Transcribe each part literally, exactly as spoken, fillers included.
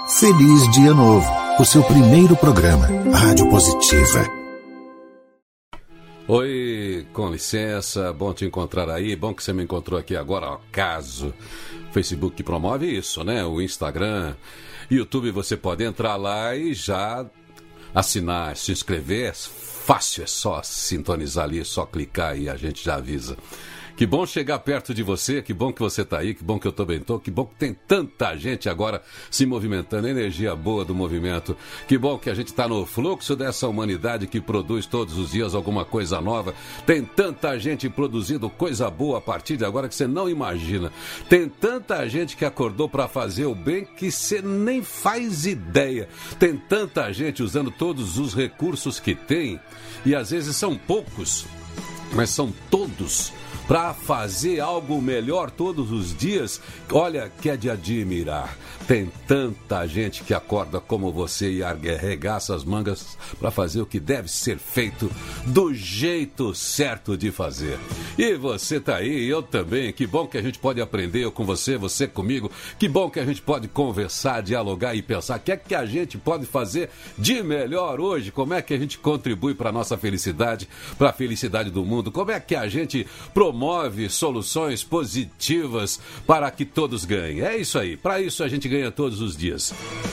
Feliz Dia Novo, o seu primeiro programa, Rádio Positiva. Oi, com licença, bom te encontrar aí, bom que você me encontrou aqui agora, ao acaso. Facebook promove isso, né? O Instagram, YouTube, você pode entrar lá e já assinar, se inscrever, é fácil, é só sintonizar ali, é só clicar e a gente já avisa. Que bom chegar perto de você, que bom que você está aí, que bom que eu também estou, que bom que tem tanta gente agora se movimentando, energia boa do movimento. Que bom que a gente está no fluxo dessa humanidade que produz todos os dias alguma coisa nova. Tem tanta gente produzindo coisa boa a partir de agora que você não imagina. Tem tanta gente que acordou para fazer o bem que você nem faz ideia. Tem tanta gente usando todos os recursos que tem, e às vezes são poucos, mas são todos, para fazer algo melhor todos os dias. Olha, que é de admirar. Tem tanta gente que acorda como você e arregaça as mangas para fazer o que deve ser feito do jeito certo de fazer. E você tá aí, eu também. Que bom que a gente pode aprender, eu com você, você comigo. Que bom que a gente pode conversar, dialogar e pensar o que é que a gente pode fazer de melhor hoje. Como é que a gente contribui para a nossa felicidade, para a felicidade do mundo. Como é que a gente promove soluções positivas para que todos ganhem. É isso aí, para isso a gente ganha todos os dias.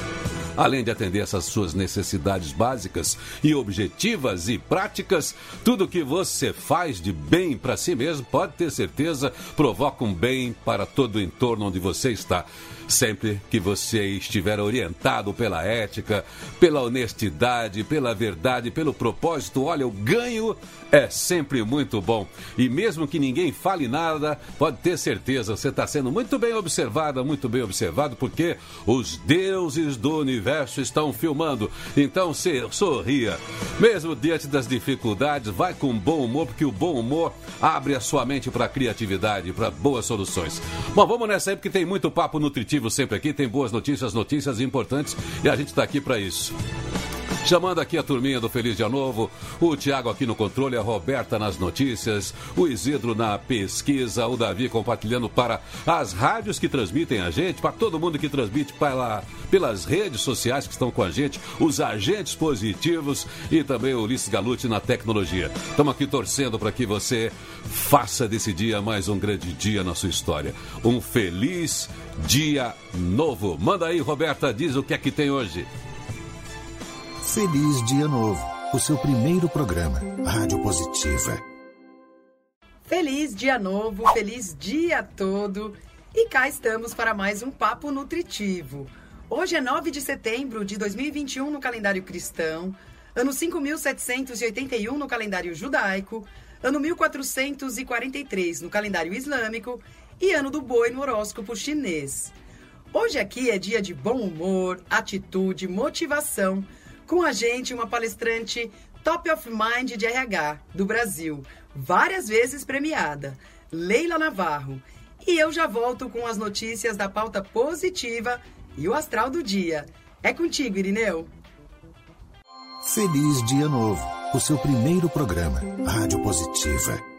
Além de atender essas suas necessidades básicas e objetivas e práticas, tudo que você faz de bem para si mesmo, pode ter certeza, provoca um bem para todo o entorno onde você está. Sempre que você estiver orientado pela ética, pela honestidade, pela verdade, pelo propósito, olha, o ganho é sempre muito bom. E mesmo que ninguém fale nada, pode ter certeza, você está sendo muito bem observada, muito bem observado, porque os deuses do universo estão filmando. Então, se sorria. Mesmo diante das dificuldades, vai com bom humor, porque o bom humor abre a sua mente para a criatividade, para boas soluções. Bom, vamos nessa aí, porque tem muito papo nutritivo sempre aqui, tem boas notícias, notícias importantes, e a gente está aqui para isso. Chamando aqui a turminha do Feliz Dia Novo, o Tiago aqui no controle, a Roberta nas notícias, o Isidro na pesquisa, o Davi compartilhando para as rádios que transmitem a gente, para todo mundo que transmite pela, pelas redes sociais que estão com a gente, os agentes positivos e também o Ulisses Galute na tecnologia. Estamos aqui torcendo para que você faça desse dia mais um grande dia na sua história. Um feliz Dia Novo. Manda aí, Roberta, diz o que é que tem hoje. Feliz Dia Novo, o seu primeiro programa, Rádio Positiva. Feliz Dia Novo, feliz dia todo. E cá estamos para mais um Papo Nutritivo. Hoje é nove de setembro de dois mil e vinte e um no calendário cristão, ano cinco mil setecentos e oitenta e um no calendário judaico, ano mil quatrocentos e quarenta e três no calendário islâmico e ano do boi no horóscopo chinês. Hoje aqui é dia de bom humor, atitude, motivação. Com a gente, uma palestrante Top of Mind de R H do Brasil, várias vezes premiada, Leila Navarro. E eu já volto com as notícias da pauta positiva e o astral do dia. É contigo, Irineu. Feliz Dia Novo, o seu primeiro programa, Rádio Positiva.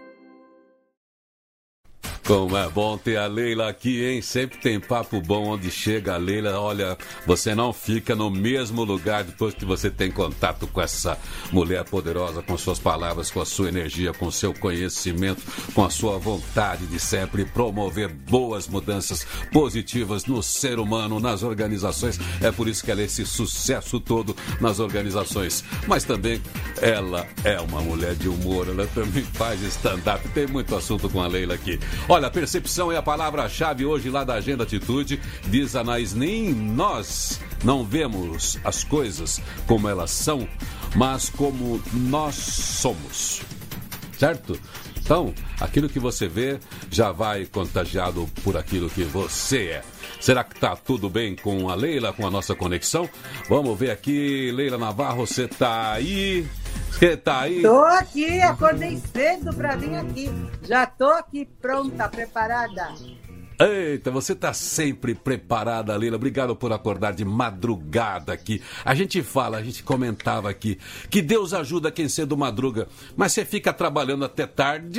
Como é bom ter a Leila aqui, hein? Sempre tem papo bom onde chega a Leila. Olha, você não fica no mesmo lugar depois que você tem contato com essa mulher poderosa, com suas palavras, com a sua energia, com o seu conhecimento, com a sua vontade de sempre promover boas mudanças positivas no ser humano, nas organizações. É por isso que ela é esse sucesso todo nas organizações. Mas também ela é uma mulher de humor, ela também faz stand-up. Tem muito assunto com a Leila aqui. Olha, a percepção é a palavra-chave hoje lá da Agenda Atitude. Diz a Naisnin, nós não vemos as coisas como elas são, mas como nós somos. Certo? Então, aquilo que você vê já vai contagiado por aquilo que você é. Será que tá tudo bem com a Leila, com a nossa conexão? Vamos ver aqui, Leila Navarro, você tá aí? Você tá aí? Tô aqui, acordei cedo pra vir aqui. Já tô aqui pronta, preparada. Eita, você tá sempre preparada, Leila. Obrigado por acordar de madrugada aqui. A gente fala, a gente comentava aqui que Deus ajuda quem cedo madruga, mas você fica trabalhando até tarde,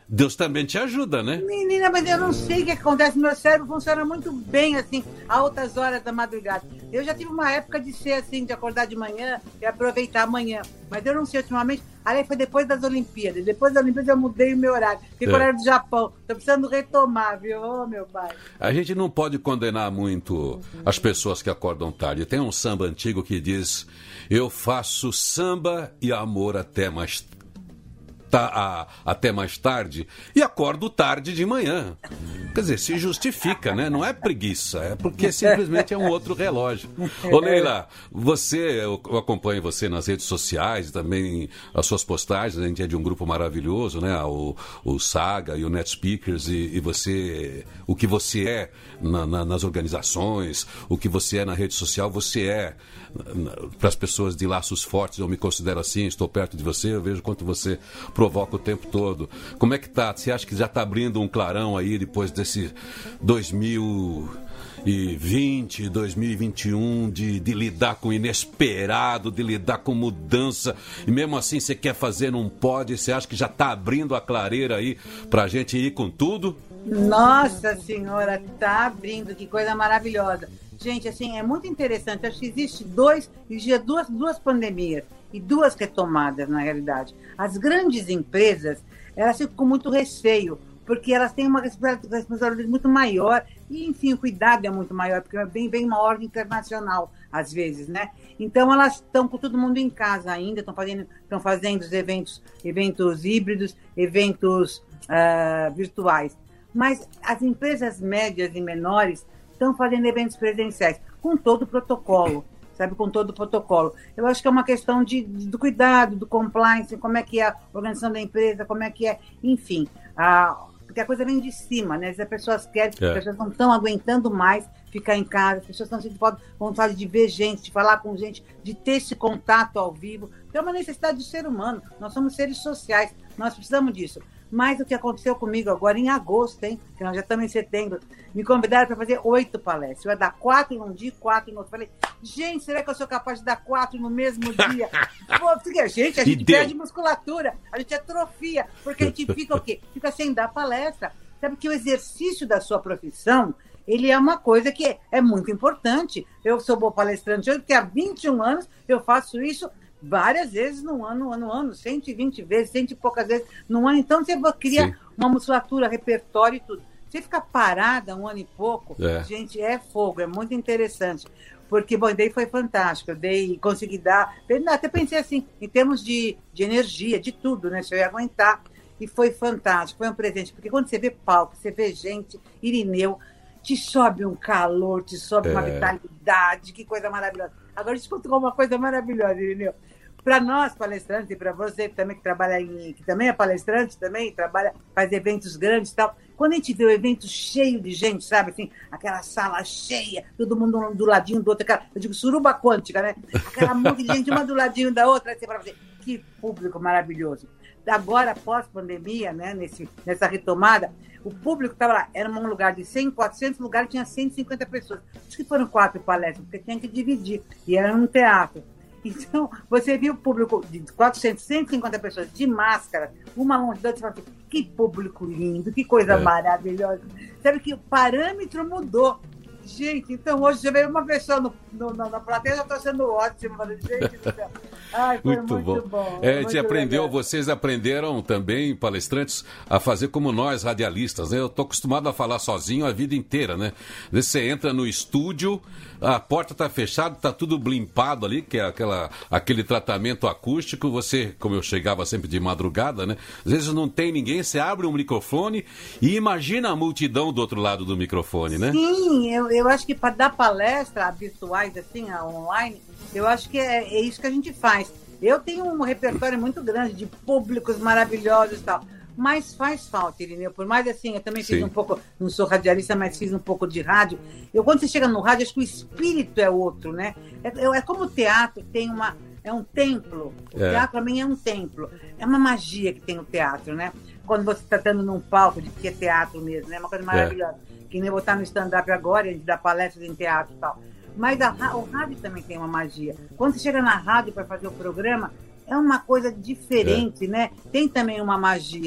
Deus também te ajuda, né? Menina, mas eu não sei o que acontece. Meu cérebro funciona muito bem, assim, a altas horas da madrugada. Eu já tive uma época de ser assim, de acordar de manhã e aproveitar amanhã. Mas eu não sei, ultimamente. Ali foi depois das Olimpíadas. Depois das Olimpíadas eu mudei o meu horário. Fiquei com o horário do Japão. Tô precisando retomar, viu? Ô, meu pai. A gente não pode condenar muito as pessoas que acordam tarde. Tem um samba antigo que diz: eu faço samba e amor até mais tarde. Tá, a, até mais tarde e acordo tarde de manhã. Quer dizer, se justifica, né? Não é preguiça, é porque simplesmente é um outro relógio. Ô Leila, você, eu acompanho você nas redes sociais, também as suas postagens, a gente é de um grupo maravilhoso, né? O, o Saga e o Net Speakers, e, e você, o que você é na, na, nas organizações, o que você é na rede social, você é para as pessoas de laços fortes. Eu me considero assim, estou perto de você, eu vejo quanto você provoca o tempo todo. Como é que tá? Você acha que já está abrindo um clarão aí depois desse dois mil e vinte, dois mil e vinte e um, de, de lidar com o inesperado, de lidar com mudança, e mesmo assim você quer fazer, não pode? Você acha que já está abrindo a clareira aí para a gente ir com tudo? Nossa Senhora, tá abrindo, que coisa maravilhosa. Gente, assim, é muito interessante. Acho que existe dois, existia duas, duas pandemias e duas retomadas, na realidade. As grandes empresas, elas ficam com muito receio, porque elas têm uma responsabilidade muito maior e, enfim, o cuidado é muito maior, porque vem, vem uma ordem internacional, às vezes, né? Então, elas estão com todo mundo em casa ainda, estão fazendo, estão fazendo os eventos, eventos híbridos, eventos uh, virtuais. Mas as empresas médias e menores estão fazendo eventos presenciais, com todo o protocolo, sabe, com todo o protocolo. Eu acho que é uma questão de, de, do cuidado, do compliance, como é que é a organização da empresa, como é que é, enfim, a, porque a coisa vem de cima, né? As pessoas querem, é. as pessoas não estão aguentando mais ficar em casa, as pessoas estão sentindo vontade de ver gente, de falar com gente, de ter esse contato ao vivo. É uma necessidade do ser humano, nós somos seres sociais, nós precisamos disso. Mas o que aconteceu comigo agora em agosto, hein? Que nós já estamos em setembro, me convidaram para fazer oito palestras. Eu ia dar quatro num dia, quatro no outro. Falei, gente, será que eu sou capaz de dar quatro no mesmo dia? Pô, porque, gente, a gente perde musculatura, a gente atrofia, porque a gente fica o quê? Fica sem dar palestra. Sabe que o exercício da sua profissão, ele é uma coisa que é, é muito importante. Eu sou boa palestrante hoje, porque há vinte e um anos eu faço isso várias vezes no ano, no ano, cento e vinte vezes, cento e poucas vezes no ano. Então, você cria Sim. uma musculatura, repertório e tudo. Você fica parada um ano e pouco, é. gente, é fogo, é muito interessante. Porque, bom, daí foi fantástico, eu dei, consegui dar, até pensei assim, em termos de, de energia, de tudo, né, se eu ia aguentar, e foi fantástico, foi um presente, porque quando você vê palco, você vê gente, Irineu, te sobe um calor, te sobe é. uma vitalidade, que coisa maravilhosa. Agora, deixa eu te contar uma coisa maravilhosa, Irineu. Para nós, palestrantes, e para você também que trabalha em, que também é palestrante, também trabalha, faz eventos grandes e tal, quando a gente vê o evento cheio de gente, sabe, assim, aquela sala cheia, todo mundo um do ladinho do outro, aquela, eu digo suruba quântica, né? Aquela monte de gente, uma do ladinho da outra, assim, para você, que público maravilhoso. Agora, pós-pandemia, né, nesse, nessa retomada, o público estava lá, era um lugar de cem, quatrocentos lugares, tinha cento e cinquenta pessoas. Acho que foram quatro palestras, porque tinha que dividir, e era num teatro. Então, você viu o público de quatrocentas, cento e cinquenta pessoas de máscara, uma longe da outra, você fala assim, que público lindo, que coisa é. maravilhosa. Sabe que o parâmetro mudou. Gente, então hoje você veio uma pessoa no, no, na plateia, já está sendo ótimo. Gente do céu. Ai, foi muito, muito bom. bom é, a gente aprendeu, legal. Vocês aprenderam também, palestrantes, a fazer como nós, radialistas, né? Eu estou acostumado a falar sozinho a vida inteira, né? Você entra no estúdio, a porta está fechada, está tudo blimpado ali, que é aquela, aquele tratamento acústico. Você, como eu chegava sempre de madrugada, né? Às vezes não tem ninguém, você abre um microfone e imagina a multidão do outro lado do microfone, né? Sim, eu, eu acho que para dar palestra virtuais, assim, online, eu acho que é, é isso que a gente faz. Eu tenho um repertório muito grande de públicos maravilhosos e tal, mas faz falta, Irineu. Por mais assim, eu também Sim. fiz um pouco, não sou radialista, mas fiz um pouco de rádio. Eu, quando você chega no rádio, acho que o espírito é outro, né? É, é como o teatro tem uma... É um templo. O é. teatro, para mim, é um templo. É uma magia que tem o teatro, né? Quando você está estando num palco, de que é teatro mesmo, né? É uma coisa maravilhosa. É. Que nem botar no stand-up agora, a gente dá palestras em teatro e tal. Mas a, o rádio também tem uma magia. Quando você chega na rádio para fazer o programa, é uma coisa diferente, é. né? Tem também uma magia.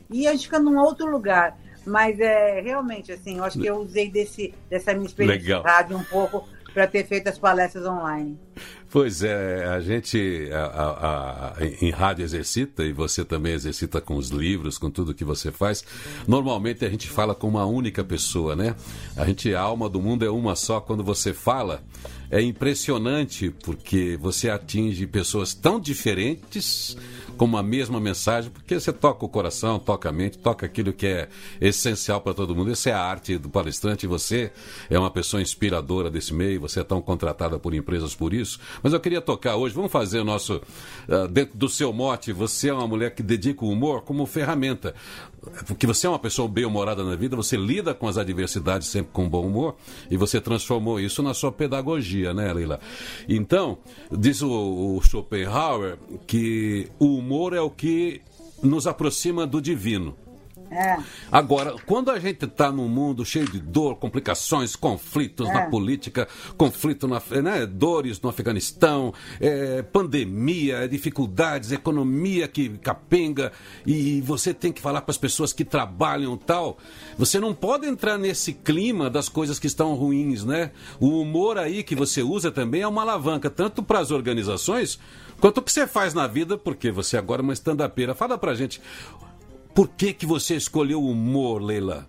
e a gente fica num outro lugar. Mas é realmente assim, eu acho que eu usei desse, dessa minha experiência Legal. de rádio um pouco para ter feito as palestras online. Pois é, a gente a, a, a, em rádio exercita, e você também exercita com os livros, com tudo que você faz. Normalmente a gente fala com uma única pessoa, né? A gente, a alma do mundo é uma só. Quando você fala, é impressionante, porque você atinge pessoas tão diferentes com a mesma mensagem, porque você toca o coração, toca a mente, toca aquilo que é essencial para todo mundo. Essa é a arte do palestrante, e você é uma pessoa inspiradora desse meio, você é tão contratada por empresas por isso. Mas eu queria tocar hoje, vamos fazer o nosso, uh, dentro do seu mote, você é uma mulher que dedica o humor como ferramenta, porque você é uma pessoa bem-humorada na vida, você lida com as adversidades sempre com bom humor, e você transformou isso na sua pedagogia, né, Leila? Então, diz o, o Schopenhauer que o humor é o que nos aproxima do divino. É. Agora, quando a gente está num mundo cheio de dor, complicações, conflitos é. na política, conflito na, né, dores no Afeganistão, é, pandemia, dificuldades, economia que capenga, e você tem que falar para as pessoas que trabalham e tal, você não pode entrar nesse clima das coisas que estão ruins, né? O humor aí que você usa também é uma alavanca, tanto para as organizações, quanto o que você faz na vida, porque você agora é uma stand-upera. Fala pra gente, por que que você escolheu o humor, Leila?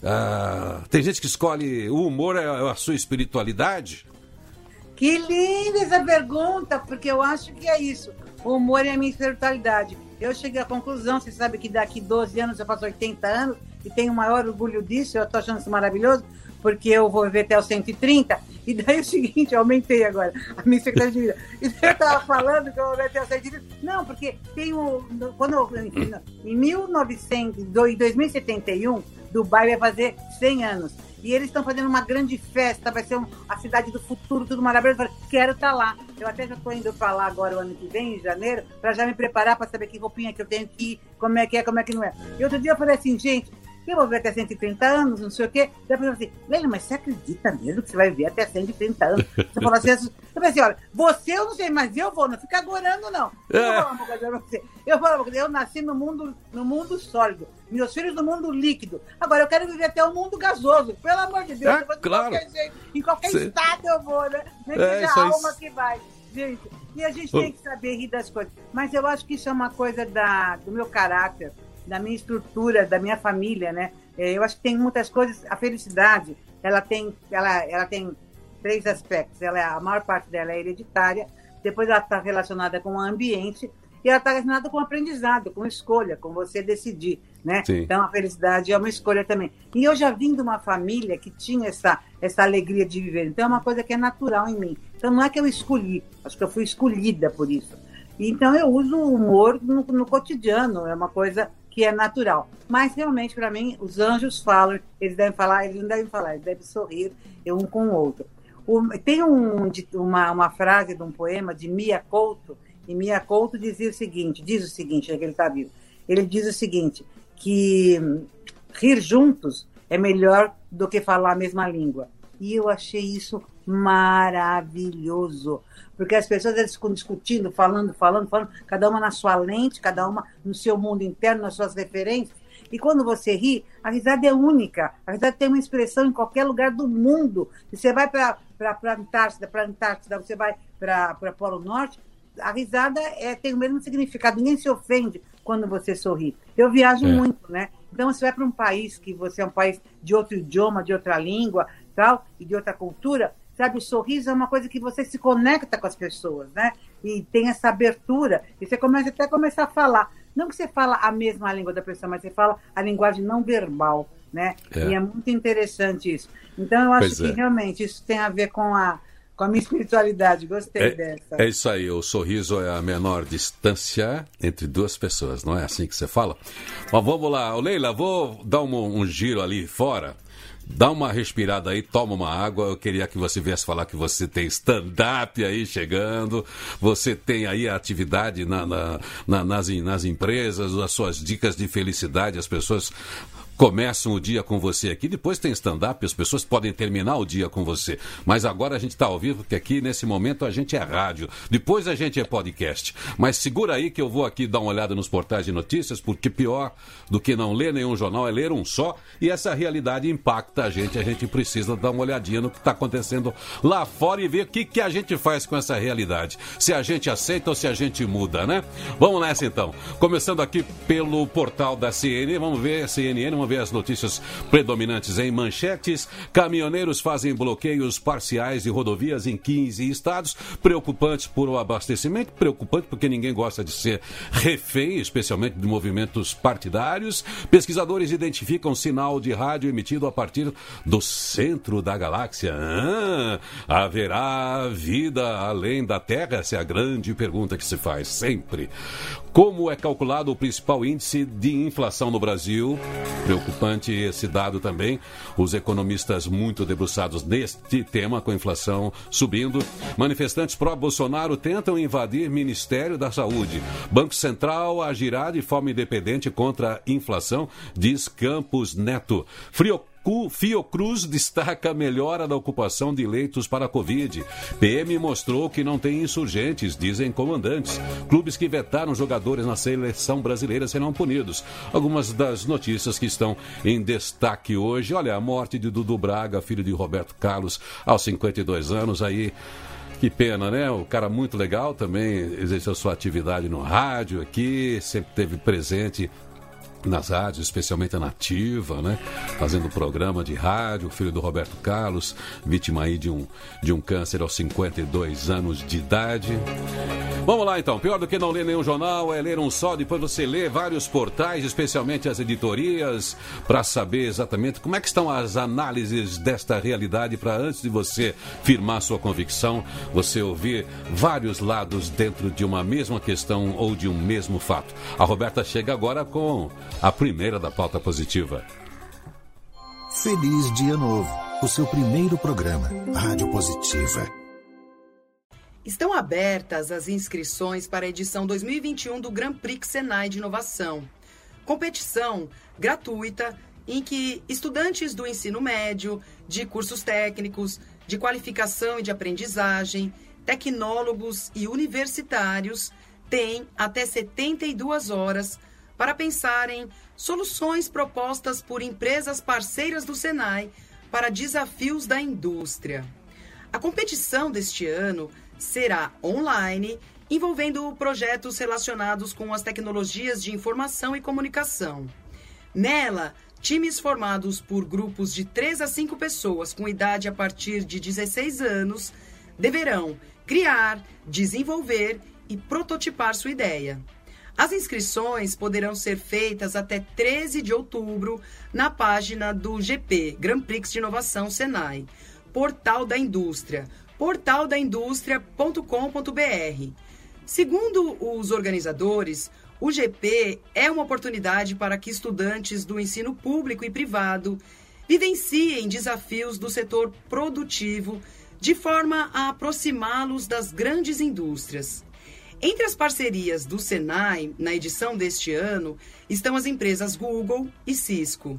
Ah, tem gente que escolhe o humor é a sua espiritualidade? Que linda essa pergunta, porque eu acho que é isso. O humor é a minha espiritualidade. Eu cheguei à conclusão, você sabe que daqui doze anos eu faço oitenta anos e tenho o maior orgulho disso, eu estou achando isso maravilhoso, porque eu vou viver até os cento e trinta, e daí é o seguinte, eu aumentei agora a minha expectativa de vida. E daí eu estava falando que eu vou viver até os cento e trinta. Não, porque tem um, quando eu, em mil e novecentos, em dois mil e setenta e um, Dubai vai fazer cem anos. E eles estão fazendo uma grande festa, vai ser um, a cidade do futuro, tudo maravilhoso. Eu falei, quero estar lá. Eu até já estou indo para lá agora o ano que vem, em janeiro, para já me preparar para saber que roupinha que eu tenho que ir, como é que é, como é que não é. E outro dia eu falei assim, gente, eu vou ver até cento e trinta anos, não sei o quê. Daí eu falei assim, Leila, mas você acredita mesmo que você vai ver até cento e trinta anos? Você falou assim, eu falei assim, olha, você eu não sei, mas eu vou, não fica agorando não. Eu vou falar uma coisa pra você. Eu, vou falar uma coisa, eu nasci no mundo, no mundo sólido, meus filhos no mundo líquido. Agora eu quero viver até o mundo gasoso, pelo amor de Deus. É, eu vou de claro. qualquer jeito, em qualquer Cê... estado eu vou, né? Nem é, seja a isso alma aí. que vai. Gente, e a gente tem que saber rir das coisas. Mas eu acho que isso é uma coisa da, do meu caráter, da minha estrutura, da minha família, né? Eu acho que tem muitas coisas. A felicidade, ela tem, ela, ela tem três aspectos. Ela é, a maior parte dela é hereditária, depois ela está relacionada com o ambiente e ela está relacionada com o aprendizado, com escolha, com você decidir, né? Sim. Então a felicidade é uma escolha também. E eu já vim de uma família que tinha essa, essa alegria de viver. Então é uma coisa que é natural em mim. Então não é que eu escolhi, acho que eu fui escolhida por isso. Então eu uso o humor no, no cotidiano, é uma coisa que é natural. Mas, realmente, para mim, os anjos falam, eles devem falar, eles não devem falar, eles devem sorrir um com o outro. O, tem um, uma, uma frase de um poema de Mia Couto, e Mia Couto dizia o seguinte, diz o seguinte, é que ele está vivo, ele diz o seguinte, que rir juntos é melhor do que falar a mesma língua. E eu achei isso maravilhoso, porque as pessoas eles ficam discutindo, falando, falando, falando, cada uma na sua lente, cada uma no seu mundo interno, nas suas referências, e quando você ri, a risada é única, a risada tem uma expressão em qualquer lugar do mundo. Se você vai para a Antártida, para Antártida, você vai para o Polo Norte, a risada é, tem o mesmo significado, ninguém se ofende quando você sorri. Eu viajo é. muito, né? Então você vai para um país que você é um país de outro idioma, de outra língua, tal, e de outra cultura, sabe, o sorriso é uma coisa que você se conecta com as pessoas, né? E tem essa abertura, e você começa até a começar a falar. Não que você fala a mesma língua da pessoa, mas você fala a linguagem não verbal, né? É. E é muito interessante isso. Então eu acho pois que é. realmente isso tem a ver com a, com a minha espiritualidade, gostei é, dessa. É isso aí, o sorriso é a menor distância entre duas pessoas, não é assim que você fala? Mas vamos lá, Leila, vou dar um, um giro ali fora. Dá uma respirada aí, toma uma água. Eu queria que você viesse falar que você tem stand-up aí chegando, você tem aí a atividade na, na, na, nas, nas empresas, as suas dicas de felicidade, as pessoas começam o dia com você aqui, depois tem stand-up, as pessoas podem terminar o dia com você. Mas agora a gente está ao vivo, porque aqui nesse momento a gente é rádio, depois a gente é podcast. Mas segura aí que eu vou aqui dar uma olhada nos portais de notícias, porque pior do que não ler nenhum jornal é ler um só, e essa realidade impacta a gente, a gente precisa dar uma olhadinha no que está acontecendo lá fora e ver o que, que a gente faz com essa realidade. Se a gente aceita ou se a gente muda, né? Vamos nessa então. Começando aqui pelo portal da C N N, vamos ver a C N N, vamos ver as notícias predominantes em manchetes. Caminhoneiros fazem bloqueios parciais de rodovias em quinze estados. Preocupantes por o abastecimento, preocupante porque ninguém gosta de ser refém, especialmente de movimentos partidários. Pesquisadores identificam sinal de rádio emitido a partir do centro da galáxia. Ah, haverá vida além da Terra? Essa é a grande pergunta que se faz sempre. Como é calculado o principal índice de inflação no Brasil? Preocupante esse dado também. Os economistas muito debruçados neste tema, com a inflação subindo. Manifestantes pró-Bolsonaro tentam invadir Ministério da Saúde. Banco Central agirá de forma independente contra a inflação, diz Campos Neto. Frio O Fiocruz destaca a melhora da ocupação de leitos para a Covid. P M mostrou que não tem insurgentes, dizem comandantes. Clubes que vetaram jogadores na seleção brasileira serão punidos. Algumas das notícias que estão em destaque hoje. Olha, a morte de Dudu Braga, filho de Roberto Carlos, aos cinquenta e dois anos. Aí, que pena, né? O cara muito legal também, exerceu sua atividade no rádio aqui, sempre esteve presente nas rádios, especialmente a Nativa, né? Fazendo programa de rádio, filho do Roberto Carlos, vítima aí de um, de um câncer aos cinquenta e dois anos de idade. Vamos lá então, pior do que não ler nenhum jornal é ler um só, depois você lê vários portais, especialmente as editorias, para saber exatamente como é que estão as análises desta realidade, para antes de você firmar sua convicção, você ouvir vários lados dentro de uma mesma questão ou de um mesmo fato. A Roberta chega agora com a primeira da pauta positiva. Feliz Dia Novo, o seu primeiro programa, Rádio Positiva. Estão abertas as inscrições para a edição dois mil e vinte e um do Grand Prix Senai de Inovação. Competição gratuita em que estudantes do ensino médio, de cursos técnicos, de qualificação e de aprendizagem, tecnólogos e universitários têm até setenta e duas horas para pensar em soluções propostas por empresas parceiras do Senai para desafios da indústria. A competição deste ano será online, envolvendo projetos relacionados com as tecnologias de informação e comunicação. Nela, times formados por grupos de três a cinco pessoas com idade a partir de dezesseis anos deverão criar, desenvolver e prototipar sua ideia. As inscrições poderão ser feitas até treze de outubro na página do G P, Grand Prix de Inovação Senai, Portal da Indústria, portal da indústria ponto com ponto b r. Segundo os organizadores, o G P é uma oportunidade para que estudantes do ensino público e privado vivenciem desafios do setor produtivo de forma a aproximá-los das grandes indústrias. Entre as parcerias do Senai, na edição deste ano, estão as empresas Google e Cisco.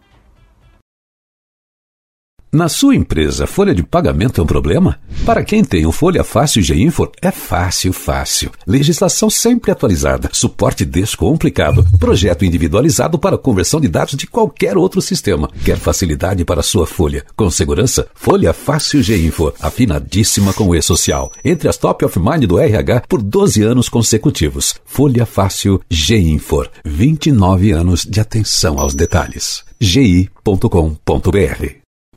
Na sua empresa, folha de pagamento é um problema? Para quem tem o Folha Fácil G-Info, é fácil, fácil. Legislação sempre atualizada, suporte descomplicado, projeto individualizado para conversão de dados de qualquer outro sistema. Quer facilidade para sua folha? Com segurança? Folha Fácil G-Info, afinadíssima com o E-Social. Entre as top of mind do R H por doze anos consecutivos. Folha Fácil G-Info, vinte e nove anos de atenção aos detalhes. g i ponto com ponto b r.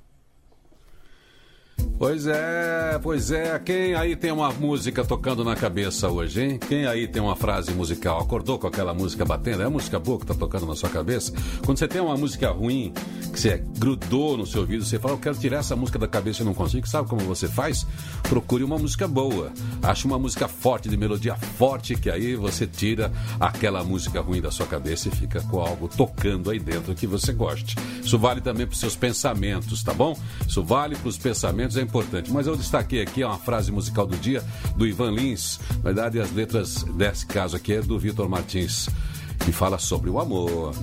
Pois é, pois é. Quem aí tem uma música tocando na cabeça hoje, hein? Quem aí tem uma frase musical? Acordou com aquela música batendo? É a música boa que tá tocando na sua cabeça? Quando você tem uma música ruim, que você grudou no seu ouvido, você fala, eu quero tirar essa música da cabeça e não consigo. Sabe como você faz? Procure uma música boa. Ache uma música forte, de melodia forte, que aí você tira aquela música ruim da sua cabeça e fica com algo tocando aí dentro que você goste. Isso vale também para os seus pensamentos, tá bom? Isso vale para os pensamentos, é importante. Mas eu destaquei aqui uma frase musical do dia do Ivan Lins. Na verdade, as letras desse caso aqui é do Vitor Martins, que fala sobre o amor, né?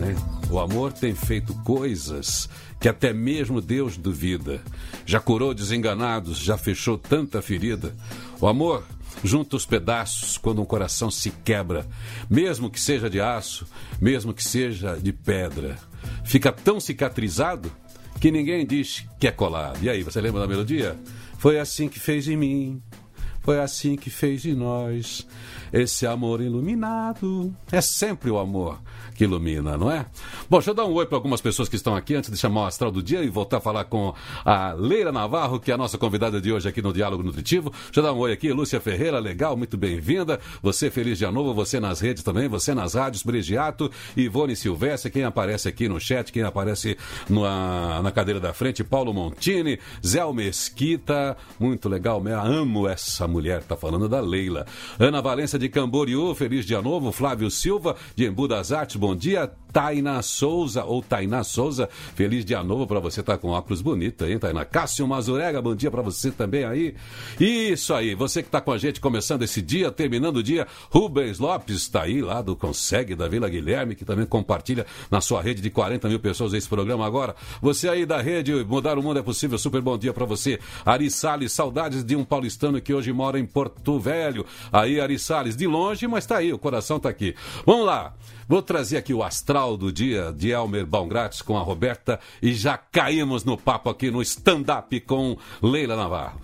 O amor tem feito coisas que até mesmo Deus duvida. Já curou desenganados, já fechou tanta ferida. O amor junta os pedaços quando um coração se quebra, mesmo que seja de aço, mesmo que seja de pedra. Fica tão cicatrizado que ninguém diz que é colado. E aí, você lembra da melodia? Foi assim que fez em mim, foi assim que fez em nós. Esse amor iluminado. É sempre o amor que ilumina, não é? Bom, deixa eu dar um oi para algumas pessoas que estão aqui antes de chamar o Astral do Dia e voltar a falar com a Leila Navarro, que é a nossa convidada de hoje aqui no Diálogo Nutritivo. Deixa eu dar um oi aqui, Lúcia Ferreira, legal, muito bem-vinda. Você, feliz dia novo, você nas redes também, você nas rádios, Bregiato, Ivone Silvestre, quem aparece aqui no chat, quem aparece na, na cadeira da frente, Paulo Montini, Zé Mesquita, muito legal, eu amo essa mulher, tá falando da Leila. Ana Valença de Camboriú, feliz dia novo. Flávio Silva, de Embu das Artes, bom dia. Tainá Souza, ou Tainá Souza, feliz dia novo para você, tá com óculos bonito, hein, Tainá? Cássio Mazurega, bom dia para você também aí. Isso aí, você que tá com a gente começando esse dia, terminando o dia, Rubens Lopes tá aí, lá do Consegue, da Vila Guilherme, que também compartilha na sua rede de quarenta mil pessoas esse programa agora. Você aí da rede Mudar o Mundo é Possível, super bom dia para você. Ari Salles, saudades de um paulistano que hoje mora em Porto Velho. Aí, Ari Salles, de longe, mas tá aí, o coração tá aqui. Vamos lá. Vou trazer aqui o Astral do Dia de Elmer Baumgratz com a Roberta e já caímos no papo aqui no stand-up com Leila Navarro.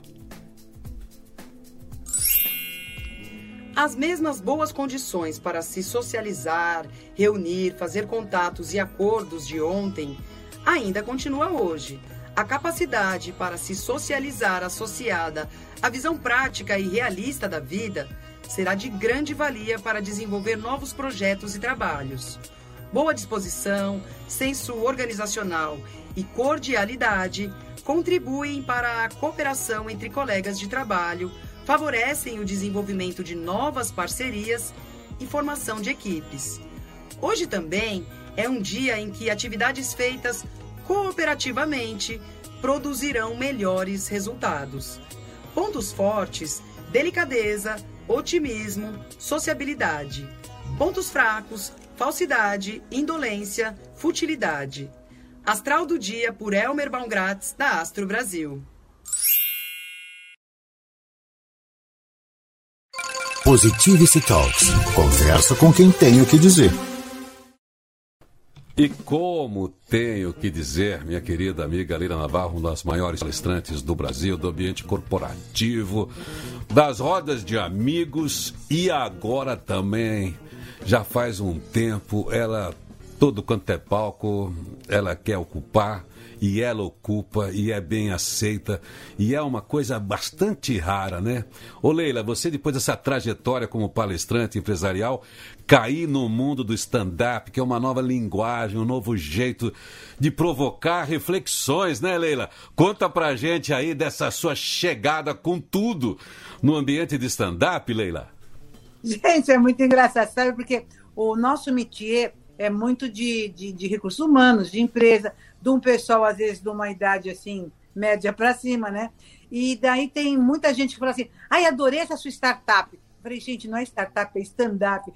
As mesmas boas condições para se socializar, reunir, fazer contatos e acordos de ontem ainda continua hoje. A capacidade para se socializar associada à visão prática e realista da vida será de grande valia para desenvolver novos projetos e trabalhos. Boa disposição, senso organizacional e cordialidade contribuem para a cooperação entre colegas de trabalho, favorecem o desenvolvimento de novas parcerias e formação de equipes. Hoje também é um dia em que atividades feitas cooperativamente produzirão melhores resultados. Pontos fortes: delicadeza, otimismo, sociabilidade. Pontos fracos: falsidade, indolência, futilidade. Astral do Dia por Elmer Baumgratz, da Astro Brasil. Positivity Talks. Conversa com quem tem o que dizer. E como tenho que dizer, minha querida amiga Leila Navarro, uma das maiores palestrantes do Brasil, do ambiente corporativo, das rodas de amigos e agora também, já faz um tempo, ela, todo quanto é palco, ela quer ocupar e ela ocupa e é bem aceita e é uma coisa bastante rara, né? Ô Leila, você depois dessa trajetória como palestrante empresarial, cair no mundo do stand-up, que é uma nova linguagem, um novo jeito de provocar reflexões, né, Leila? Conta pra gente aí dessa sua chegada com tudo no ambiente de stand-up, Leila. Gente, é muito engraçado, sabe? Porque o nosso métier é muito de, de, de recursos humanos, de empresa, de um pessoal, às vezes, de uma idade, assim, média para cima, né? E daí tem muita gente que fala assim, ai, adorei essa sua startup. Eu falei, gente, não é startup, é stand-up.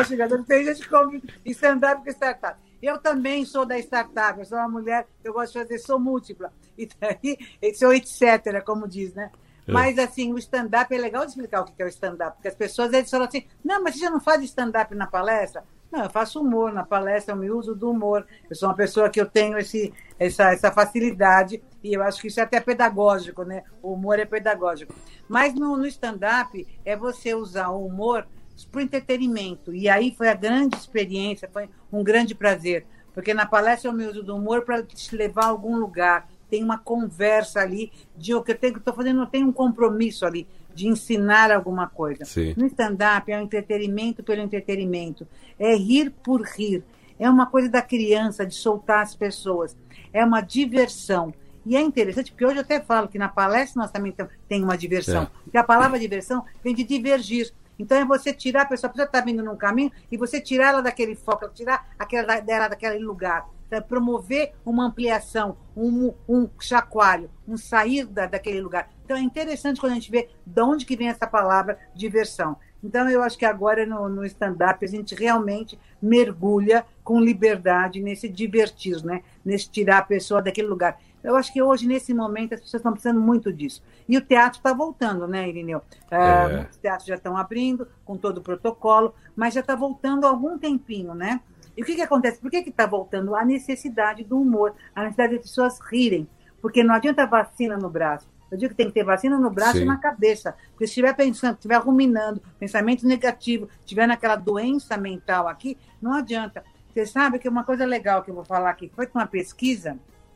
Tem gente que come stand-up com startup. Eu também sou da startup, eu sou uma mulher, eu gosto de fazer, sou múltipla. E daí, sou etcétera, como diz, né? É. Mas, assim, o stand-up, é legal de explicar o que é o stand-up, porque as pessoas, eles falam assim, não, mas você já não faz stand-up na palestra? Não, eu faço humor na palestra, eu me uso do humor. Eu sou uma pessoa que eu tenho esse, essa, essa facilidade e eu acho que isso é até pedagógico, né? O humor é pedagógico. Mas no, no stand-up é você usar o humor para o entretenimento. E aí foi a grande experiência, foi um grande prazer. Porque na palestra eu me uso do humor para te levar a algum lugar. Tem uma conversa ali de o que eu tenho, que estou fazendo, eu tenho um compromisso ali de ensinar alguma coisa. Sim. No stand-up é um entretenimento pelo entretenimento. É rir por rir. É uma coisa da criança, de soltar as pessoas. É uma diversão. E é interessante, porque hoje eu até falo que na palestra nós também tem uma diversão. É. Porque a palavra diversão vem de divergir. Então é você tirar a pessoa, a pessoa está vindo num caminho e você tirar ela daquele foco, tirar aquela, dela daquele lugar. Então, promover uma ampliação, um, um chacoalho, um sair da, daquele lugar. Então é interessante quando a gente vê de onde que vem essa palavra diversão. Então, eu acho que agora no, no stand-up a gente realmente mergulha com liberdade nesse divertir, né? Nesse tirar a pessoa daquele lugar. Eu acho que hoje, nesse momento, as pessoas estão precisando muito disso. E o teatro está voltando, né, Irineu? É. Uh, os teatros já estão abrindo, com todo o protocolo, mas já está voltando há algum tempinho, né? E o que, que acontece? Por que está voltando? A necessidade do humor, a necessidade das pessoas rirem. Porque não adianta vacina no braço. Eu digo que tem que ter vacina no braço Sim. e na cabeça. Porque se estiver pensando, estiver ruminando, pensamento negativo, estiver naquela doença mental aqui, não adianta. Você sabe que uma coisa legal que eu vou falar aqui, foi uma pesquisa,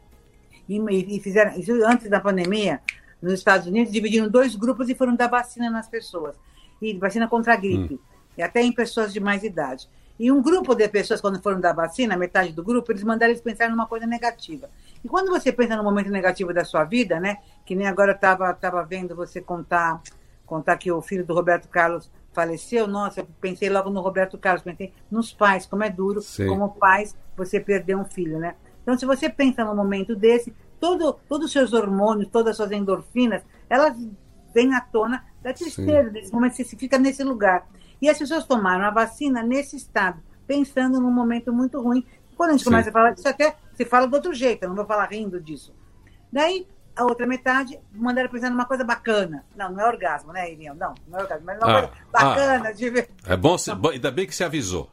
e, e fizeram, isso antes da pandemia, nos Estados Unidos, dividiram dois grupos e foram dar vacina nas pessoas. E vacina contra a gripe. Hum. E até em pessoas de mais idade. E um grupo de pessoas, quando foram dar vacina, metade do grupo, eles mandaram eles pensar numa coisa negativa. E quando você pensa no momento negativo da sua vida, né? Que nem agora eu estava tava vendo você contar, contar que o filho do Roberto Carlos faleceu. Nossa, eu pensei logo no Roberto Carlos, pensei nos pais, como é duro, Sim. como pais, você perder um filho, né? Então, se você pensa num momento desse, todo, todos os seus hormônios, todas as suas endorfinas, elas vêm à tona da tristeza, Sim. desse momento, você fica nesse lugar. E as pessoas tomaram a vacina nesse estado, pensando num momento muito ruim. Quando a gente Sim. começa a falar disso, até se fala do outro jeito, eu não vou falar rindo disso. Daí, a outra metade, mandaram pensar numa coisa bacana. Não, não é orgasmo, né, Irineu? Não, não é orgasmo, mas é uma ah, coisa bacana. Ah, de ver. É bom, se, bom, ainda bem que você avisou.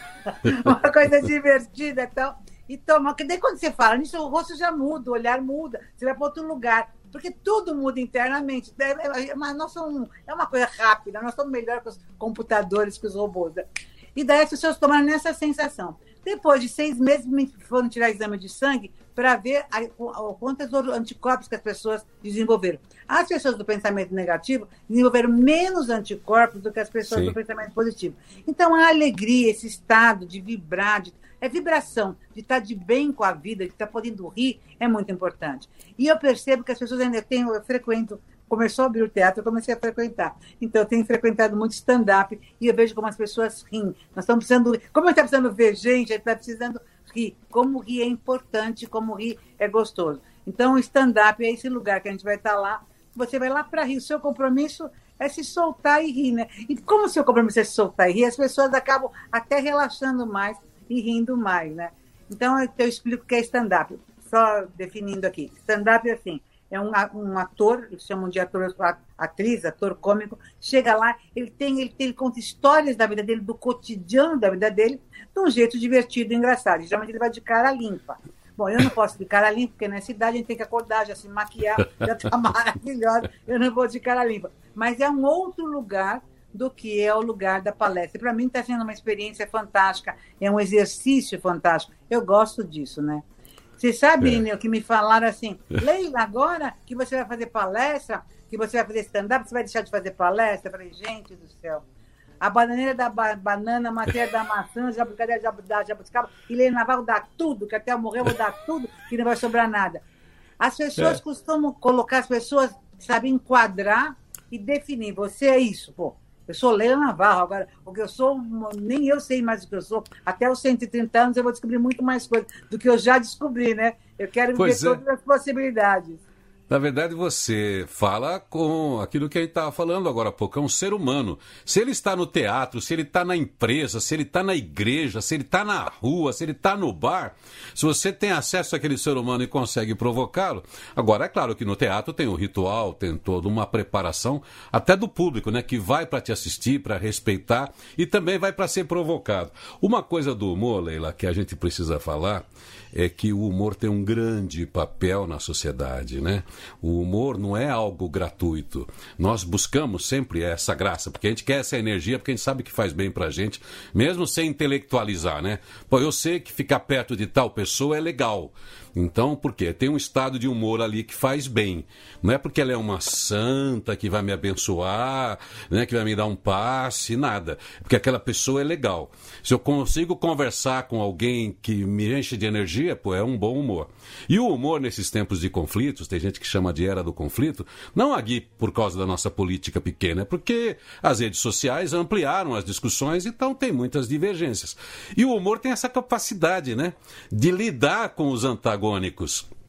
Uma coisa divertida e tal. E toma, porque daí quando você fala nisso, o rosto já muda, o olhar muda, você vai para outro lugar. Porque tudo muda internamente. Mas nós somos, é uma coisa rápida, nós somos melhores que os computadores, que os robôs. E daí as pessoas tomaram nessa sensação. Depois de seis meses, foram tirar exame de sangue para ver a, a, quantos anticorpos que as pessoas desenvolveram. As pessoas do pensamento negativo desenvolveram menos anticorpos do que as pessoas Sim. do pensamento positivo. Então, a alegria, esse estado de vibrar, de, é vibração, de estar de bem com a vida, de estar podendo rir, é muito importante. E eu percebo que as pessoas ainda têm, eu frequento, começou a abrir o teatro, eu comecei a frequentar. Então, eu tenho frequentado muito stand-up e eu vejo como as pessoas riem. Nós estamos precisando, como a gente está precisando ver gente, a gente está precisando rir. Como rir é importante, como rir é gostoso. Então, o stand-up é esse lugar que a gente vai estar lá, você vai lá para rir. O seu compromisso é se soltar e rir, né? E como o seu compromisso é se soltar e rir, as pessoas acabam até relaxando mais e rindo mais, né? Então, eu explico o que é stand-up. Só definindo aqui. Stand-up é assim, é um, um ator, eles chamam de ator, atriz, ator cômico, chega lá, ele tem, ele tem, ele conta histórias da vida dele, do cotidiano da vida dele, de um jeito divertido e engraçado. Geralmente ele vai de cara limpa. Bom, eu não posso de cara limpa, porque nessa idade a gente tem que acordar, já se maquiar, já tá maravilhosa, eu não vou de cara limpa. Mas é um outro lugar do que é o lugar da palestra. Para mim está sendo uma experiência fantástica, é um exercício fantástico. Eu gosto disso, né? Você sabe, é. Irineu, que me falaram assim, Leila, agora que você vai fazer palestra, que você vai fazer stand-up, você vai deixar de fazer palestra? Eu falei, gente do céu, a bananeira da ba- banana, a matéria da maçã, jabuticaba, da jabuticaba, e Leila Navarro dá tudo, que até eu morrer eu vou dar tudo, que não vai sobrar nada. As pessoas é. costumam colocar as pessoas, sabe, enquadrar e definir, você é isso, pô. Eu sou Leila Navarro, agora, o que eu sou, nem eu sei mais o que eu sou. Até os cento e trinta anos eu vou descobrir muito mais coisas do que eu já descobri, né? Eu quero ver é. todas as possibilidades. Na verdade, você fala com aquilo que a gente estava falando agora há pouco, é um ser humano. Se ele está no teatro, se ele está na empresa, se ele está na igreja, se ele está na rua, se ele está no bar, se você tem acesso àquele ser humano e consegue provocá-lo. Agora, é claro que no teatro tem o ritual, tem toda uma preparação, até do público, né, que vai para te assistir, para respeitar e também vai para ser provocado. Uma coisa do humor, Leila, que a gente precisa falar, é que o humor tem um grande papel na sociedade, né? O humor não é algo gratuito. Nós buscamos sempre essa graça, porque a gente quer essa energia, porque a gente sabe que faz bem pra gente, mesmo sem intelectualizar, né? Pô, eu sei que ficar perto de tal pessoa é legal. Então, por quê? Tem um estado de humor ali que faz bem. Não é porque ela é uma santa que vai me abençoar, né, que vai me dar um passe, nada. Porque aquela pessoa é legal. Se eu consigo conversar com alguém que me enche de energia, pô, é um bom humor. E o humor nesses tempos de conflitos, tem gente que chama de era do conflito, não aqui por causa da nossa política pequena, é porque as redes sociais ampliaram as discussões, então tem muitas divergências. E o humor tem essa capacidade, né, de lidar com os antagônicos.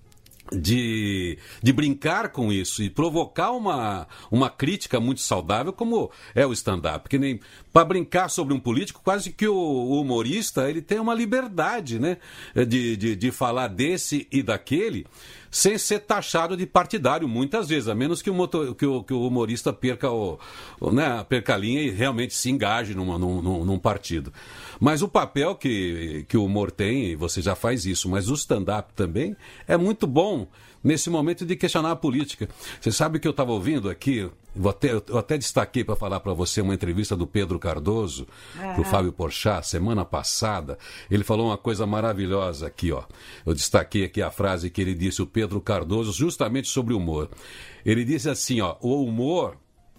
De, de brincar com isso e provocar uma, uma crítica muito saudável, como é o stand-up. Que nem para brincar sobre um político, quase que o, o humorista ele tem uma liberdade, né, de, de, de falar desse e daquele, sem ser taxado de partidário, muitas vezes, a menos que o, motor, que o, que o humorista perca, o, o, né, perca a linha e realmente se engaje numa, num, num, num partido. Mas o papel que, que o humor tem, você já faz isso, mas o stand-up também é muito bom nesse momento de questionar a política. Você sabe que eu estava ouvindo aqui, vou até, eu até destaquei para falar para você uma entrevista do Pedro Cardoso, uhum. para o Fábio Porchat, semana passada. Ele falou uma coisa maravilhosa aqui, ó. Eu destaquei aqui a frase que ele disse, o Pedro Cardoso, justamente sobre o humor. Ele disse assim, ó, o humor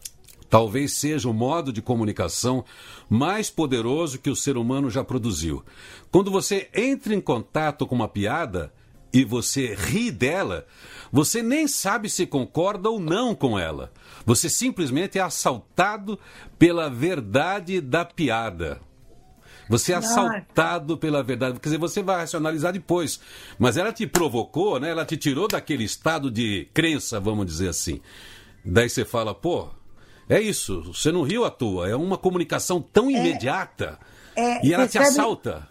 talvez seja o modo de comunicação mais poderoso que o ser humano já produziu. Quando você entra em contato com uma piada e você ri dela, você nem sabe se concorda ou não com ela. Você simplesmente é assaltado pela verdade da piada. Você é assaltado pela verdade. Quer dizer, você vai racionalizar depois. Mas ela te provocou, né? Ela te tirou daquele estado de crença, vamos dizer assim. Daí você fala, pô, é isso, você não riu à toa. É uma comunicação tão imediata é, é, e ela te sabe... assalta.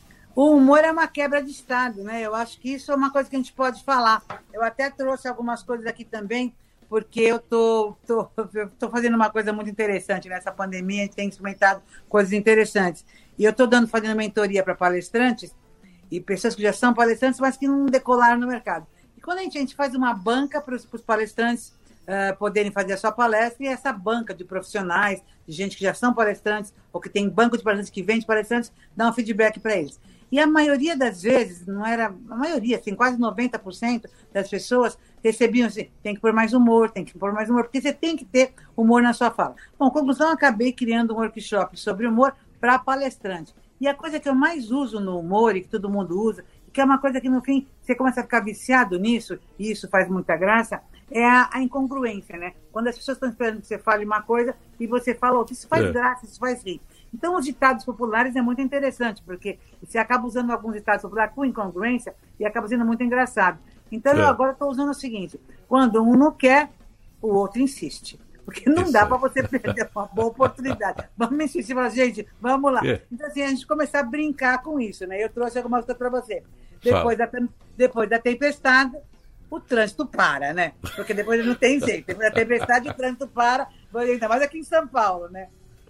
O humor é uma quebra de estado, né? Eu acho que isso é uma coisa que a gente pode falar. Eu até trouxe algumas coisas aqui também, porque eu tô, tô, tô fazendo uma coisa muito interessante nessa pandemia, a gente tem experimentado coisas interessantes. E eu estou dando, fazendo mentoria para palestrantes e pessoas que já são palestrantes, mas que não decolaram no mercado. E quando a gente, a gente faz uma banca para os palestrantes uh, poderem fazer a sua palestra, e essa banca de profissionais, de gente que já são palestrantes, ou que tem banco de palestrantes que vende palestrantes, dá um feedback para eles. E a maioria das vezes, não era, a maioria, assim, quase noventa por cento das pessoas recebiam assim, tem que pôr mais humor, tem que pôr mais humor, porque você tem que ter humor na sua fala. Bom, conclusão, acabei criando um workshop sobre humor para palestrante. E a coisa que eu mais uso no humor, e que todo mundo usa, e que é uma coisa que, no fim, você começa a ficar viciado nisso, e isso faz muita graça, é a, a incongruência, né? Quando as pessoas estão esperando que você fale uma coisa e você fala outra, isso faz é. graça, isso faz rir. Então, os ditados populares é muito interessante, porque você acaba usando alguns ditados populares com incongruência e acaba sendo muito engraçado. Então, é. eu agora estou usando o seguinte, quando um não quer, o outro insiste. Porque não Isso dá para você perder uma boa oportunidade. Vamos insistir, falar, gente, vamos lá. É. Então, assim, a gente começar a brincar com isso, né? Eu trouxe algumas coisas para você. Depois da, depois da tempestade, o trânsito para, né? Porque depois não tem jeito. Depois da tempestade, o trânsito para, ainda mais aqui em São Paulo, né?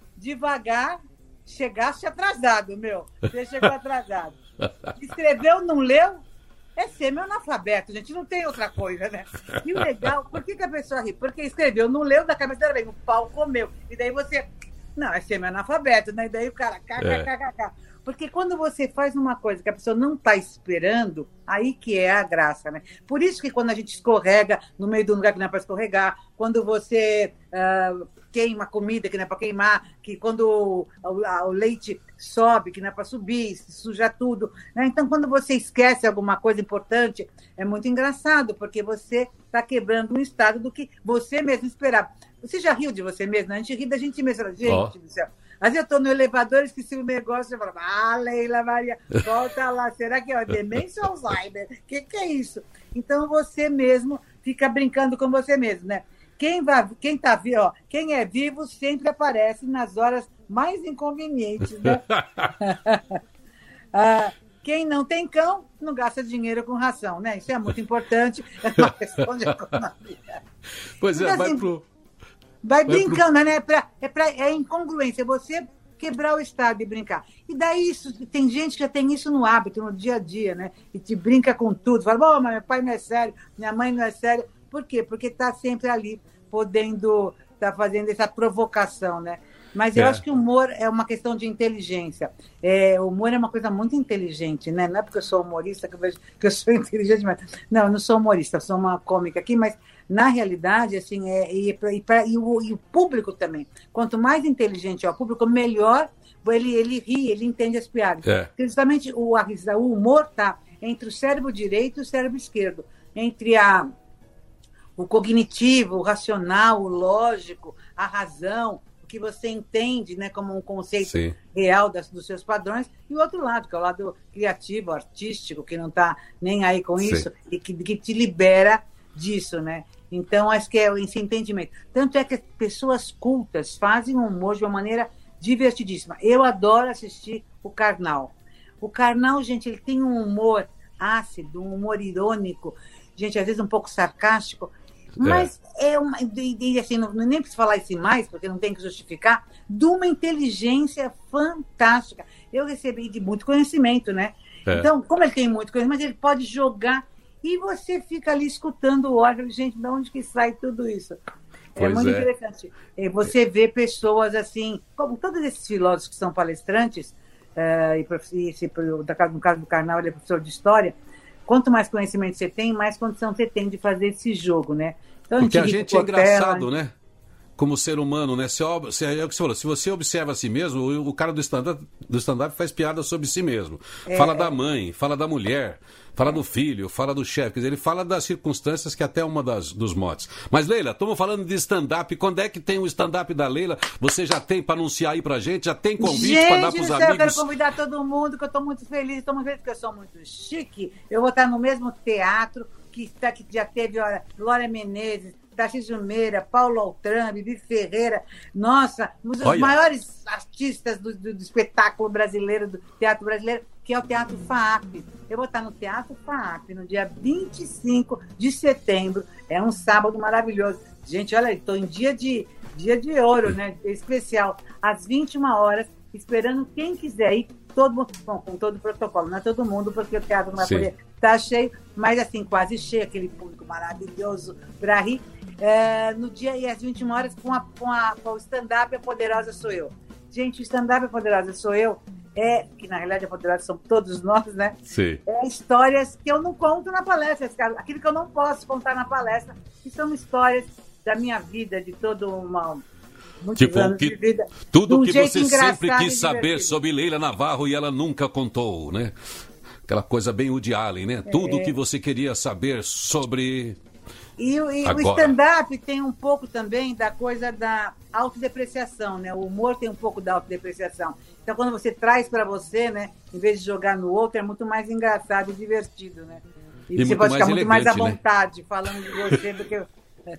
Devagar, chegaste atrasado, meu. Você chegou atrasado. Escreveu, não leu, é semi-analfabeto, gente. Não tem outra coisa, né? E o legal, por que, que a pessoa ri? Porque escreveu, não leu, da cabeça dela vem, o pau comeu. E daí você, não, é semi-analfabeto, né? E daí o cara, kkkk. Porque quando você faz uma coisa que a pessoa não está esperando, aí que é a graça, né? Por isso que quando a gente escorrega no meio de um lugar que não é para escorregar, quando você uh, queima comida que não é para queimar, que quando o, o, o leite sobe, que não é para subir, suja tudo, né? Então, quando você esquece alguma coisa importante, é muito engraçado, porque você está quebrando um estado do que você mesmo esperava. Você já riu de você mesmo? A gente ri da gente mesmo. Gente oh. do céu. Às vezes eu estou no elevador, esqueci o negócio, eu falo, ah, Leila Maria, volta lá, será que é demência ou Alzheimer? O que, que é isso? Então você mesmo fica brincando com você mesmo, né? Quem, vai, quem, tá, ó, quem é vivo sempre aparece nas horas mais inconvenientes, né? ah, quem não tem cão, não gasta dinheiro com ração, né? Isso é muito importante, é uma questão de economia. Pois é, então, vai assim, pro... Vai, vai brincando, pro... né? É, pra, é, pra, é incongruência, você quebrar o estado e brincar. E daí isso, tem gente que já tem isso no hábito, no dia a dia, né? E te brinca com tudo. Fala, bom, mas meu pai não é sério, minha mãe não é séria. Por quê? Porque está sempre ali, podendo estar tá fazendo essa provocação, né? Mas eu é. acho que o humor é uma questão de inteligência. É, o humor é uma coisa muito inteligente, né? Não é porque eu sou humorista que eu vejo que eu sou inteligente, mas... Não, eu não sou humorista, eu sou uma cômica aqui, mas na realidade, assim, é, e, e, pra, e, o, e o público também. Quanto mais inteligente é o público, melhor ele, ele ri, ele entende as piadas. É. Porque justamente o, a, o humor está entre o cérebro direito e o cérebro esquerdo. Entre a, o cognitivo, o racional, o lógico, a razão, que você entende, né, como um conceito Sim. real das, dos seus padrões, e o outro lado, que é o lado criativo, artístico, que não está nem aí com Sim. isso, e que, que te libera disso, né? Então, acho que é esse entendimento. Tanto é que as pessoas cultas fazem um humor de uma maneira divertidíssima. Eu adoro assistir o Karnal. O Karnal, gente, ele tem um humor ácido, um humor irônico, gente, às vezes um pouco sarcástico, mas é, é uma, e, e, assim, não, nem preciso falar isso mais, porque não tem que justificar, de uma inteligência fantástica. Eu recebi de muito conhecimento, né? É. Então, como ele tem muito conhecimento, ele pode jogar e você fica ali escutando o órgão, gente, de onde que sai tudo isso? Pois é muito é. interessante. E você vê pessoas assim, como todos esses filósofos que são palestrantes, uh, e, esse, no caso do Karnal, ele é professor de história. Quanto mais conhecimento você tem, mais condição você tem de fazer esse jogo, né? Então, porque a gente é engraçado, né? Como ser humano, né? Se, se, é o que você falou, se você observa a si mesmo, o, o cara do stand-up do stand-up faz piada sobre si mesmo. É, fala da mãe, fala da mulher, fala é. do filho, fala do chefe. Quer dizer, ele fala das circunstâncias, que é até uma das, dos motes. Mas, Leila, estamos falando de stand-up. Quando é que tem o stand-up da Leila? Você já tem para anunciar aí pra gente? Já tem convite para dar pros amigos? Eu quero convidar todo mundo, que eu estou muito feliz. Estou muito feliz porque eu sou muito chique. Eu vou estar no mesmo teatro que, está, que já teve, olha, Glória Menezes, Tarcísio Meira, Paulo Altran, Bibi Ferreira, nossa, um dos Olha. maiores artistas do, do, do espetáculo brasileiro, do teatro brasileiro, que é o Teatro FAAP. Eu vou estar no Teatro FAAP no dia vinte e cinco de setembro, é um sábado maravilhoso. Gente, olha, estou em dia de, dia de ouro, né, especial, às vinte e uma horas, esperando quem quiser ir, todo mundo, bom, com todo o protocolo, não é todo mundo, porque o teatro não vai Sim. poder estar cheio, mas assim, quase cheio, aquele público maravilhoso para rir. É, no dia e às vinte e uma horas com, a, com, a, com o stand-up A Poderosa Sou Eu. Gente, o stand-up A Poderosa Sou Eu é, que na realidade a poderosa são todos nós, né? Sim. É histórias que eu não conto na palestra, aquilo que eu não posso contar na palestra, que são histórias da minha vida, de todo uma... Tipo, que, vida, tudo um que você sempre quis saber sobre Leila Navarro e ela nunca contou, né? Aquela coisa bem Woody Allen, né? É. Tudo que você queria saber sobre... E, e o stand-up tem um pouco também da coisa da autodepreciação, né? O humor tem um pouco da autodepreciação. Então, quando você traz para você, né? Em vez de jogar no outro, é muito mais engraçado e divertido, né? E, e você pode ficar muito mais à vontade, né? Falando de você do que...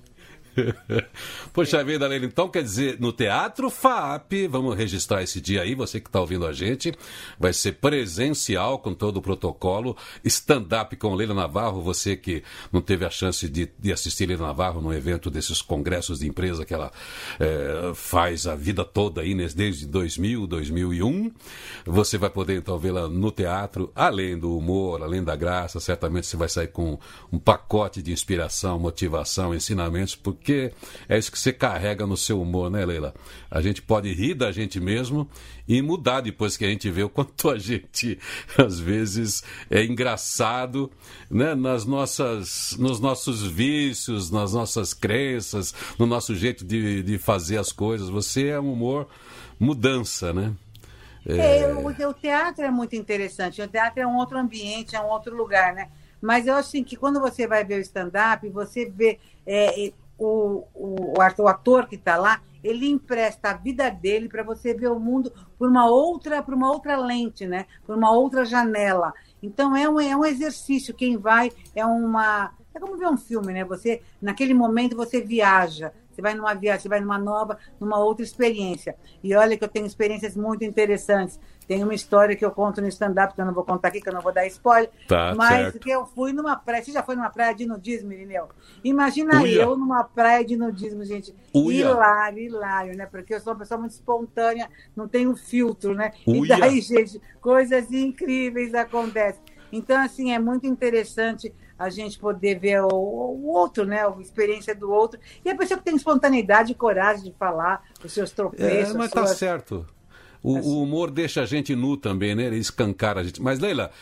Poxa vida, Leila, então quer dizer, no Teatro FAAP, vamos registrar esse dia aí, você que está ouvindo a gente, vai ser presencial com todo o protocolo, stand-up com Leila Navarro, você que não teve a chance de, de assistir Leila Navarro num evento desses congressos de empresa que ela é, faz a vida toda aí, desde dois mil, dois mil e um, você vai poder então vê-la no teatro, além do humor, além da graça, certamente você vai sair com um pacote de inspiração, motivação, ensinamentos, porque Porque é isso que você carrega no seu humor, né, Leila? A gente pode rir da gente mesmo e mudar depois que a gente vê o quanto a gente, às vezes, é engraçado, né, nas nossas, nos nossos vícios, nas nossas crenças, no nosso jeito de, de fazer as coisas. Você é um humor mudança, né? É... É, o, o teatro é muito interessante. O teatro é um outro ambiente, é um outro lugar, né? Mas eu acho assim, que quando você vai ver o stand-up, você vê... É, O, o, o ator que está lá, ele empresta a vida dele para você ver o mundo por uma outra, por uma outra lente, né? Por uma outra janela. Então é um, é um exercício. Quem vai é uma... É como ver um filme, né? Você, naquele momento você viaja. Você vai numa viagem, você vai numa nova, numa outra experiência. E olha que eu tenho experiências muito interessantes. Tem uma história que eu conto no stand-up, que eu não vou contar aqui, que eu não vou dar spoiler. Tá, mas certo. Que eu fui numa praia. Você já foi numa praia de nudismo, Irineu? Imagina Uia. eu numa praia de nudismo, gente. Uia. Hilário, hilário, né? Porque eu sou uma pessoa muito espontânea, não tenho filtro, né? Uia. E daí, gente, coisas incríveis acontecem. Então, assim, é muito interessante a gente poder ver o, o outro, né? A experiência do outro. E a pessoa que tem espontaneidade e coragem de falar os seus tropeços. É, mas suas... tá certo. O, o humor deixa a gente nu também, né? Ele escancara a gente. Mas, Leila,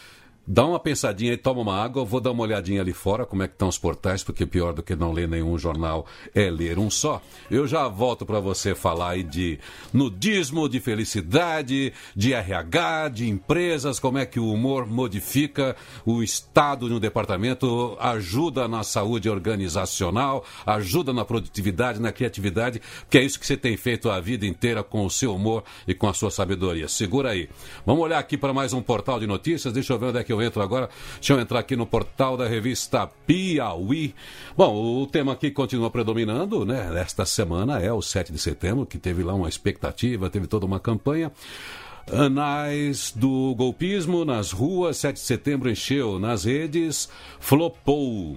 Dá uma pensadinha e toma uma água. Eu vou dar uma olhadinha ali fora, como é que estão os portais, porque pior do que não ler nenhum jornal é ler um só. Eu já volto para você falar aí de nudismo, de felicidade, de R H, de empresas, como é que o humor modifica o estado no departamento, ajuda na saúde organizacional, ajuda na produtividade, na criatividade, que é isso que você tem feito a vida inteira com o seu humor e com a sua sabedoria. Segura aí. Vamos olhar aqui para mais um portal de notícias. Deixa eu ver onde é que eu entro agora. Deixa eu entrar aqui no portal da revista Piauí. Bom, o tema aqui continua predominando, né? Esta semana é o sete de setembro, que teve lá uma expectativa, teve toda uma campanha. Anais do golpismo nas ruas, sete de setembro encheu nas redes, flopou.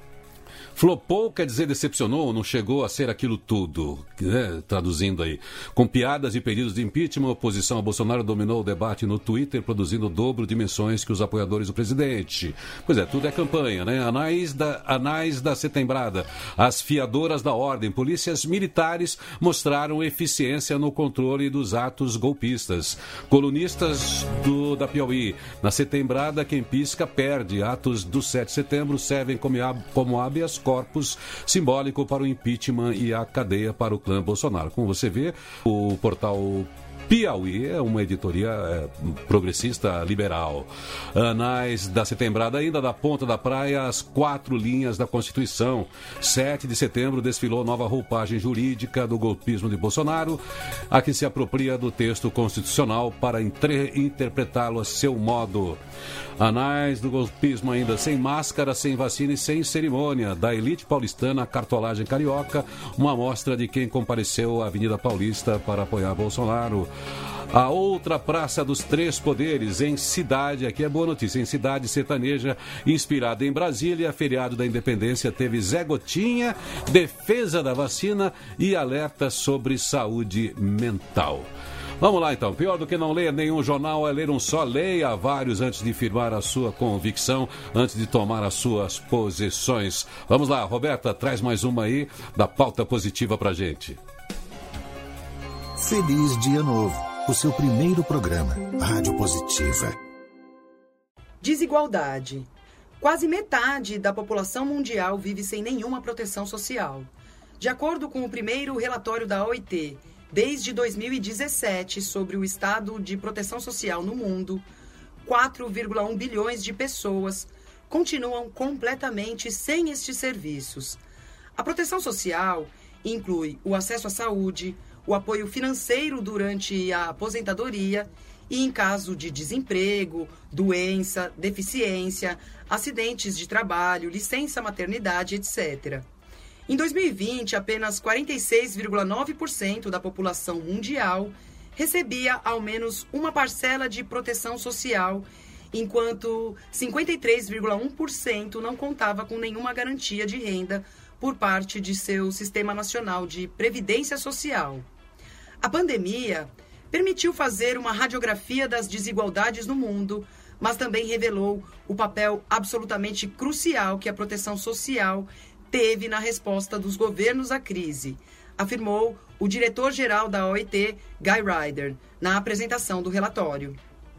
Flopou quer dizer decepcionou, não chegou a ser aquilo tudo, né? Traduzindo aí. Com piadas e pedidos de impeachment, a oposição a Bolsonaro dominou o debate no Twitter, produzindo o dobro de menções que os apoiadores do presidente. Pois é, tudo é campanha, né? Anais da, anais da setembrada, as fiadoras da ordem, polícias militares mostraram eficiência no controle dos atos golpistas. Colunistas do, da Piauí, na setembrada, quem pisca perde. Atos do sete de setembro servem como, como habeas corpus simbólico para o impeachment e a cadeia para o clã Bolsonaro. Como você vê, o portal Piauí é uma editoria é, progressista liberal. Anais da setembrada, ainda da ponta da praia, as quatro linhas da Constituição. sete de setembro desfilou nova roupagem jurídica do golpismo de Bolsonaro, a que se apropria do texto constitucional para entre- interpretá-lo a seu modo. Anais do golpismo ainda sem máscara, sem vacina e sem cerimônia. Da elite paulistana à cartolagem carioca, uma amostra de quem compareceu à Avenida Paulista para apoiar Bolsonaro. A outra Praça dos Três Poderes, em cidade, aqui é boa notícia, em cidade sertaneja, inspirada em Brasília, feriado da Independência, teve Zé Gotinha, defesa da vacina e alerta sobre saúde mental. Vamos lá então, pior do que não ler nenhum jornal é ler um só, leia vários antes de firmar a sua convicção, antes de tomar as suas posições. Vamos lá, Roberta, traz mais uma aí da pauta positiva pra gente. Feliz Dia Novo, o seu primeiro programa, Rádio Positiva. Desigualdade. Quase metade da população mundial vive sem nenhuma proteção social. De acordo com o primeiro relatório da O I T, desde dois mil e dezessete, sobre o estado de proteção social no mundo, quatro vírgula um bilhões de pessoas continuam completamente sem estes serviços. A proteção social inclui o acesso à saúde, o apoio financeiro durante a aposentadoria e em caso de desemprego, doença, deficiência, acidentes de trabalho, licença maternidade, etcétera. Em dois mil e vinte, apenas quarenta e seis vírgula nove por cento da população mundial recebia ao menos uma parcela de proteção social, enquanto cinquenta e três vírgula um por cento não contava com nenhuma garantia de renda por parte de seu Sistema Nacional de Previdência Social. A pandemia permitiu fazer uma radiografia das desigualdades no mundo, mas também revelou o papel absolutamente crucial que a proteção social teve na resposta dos governos à crise, afirmou o diretor-geral da O I T, Guy Ryder, na apresentação do relatório.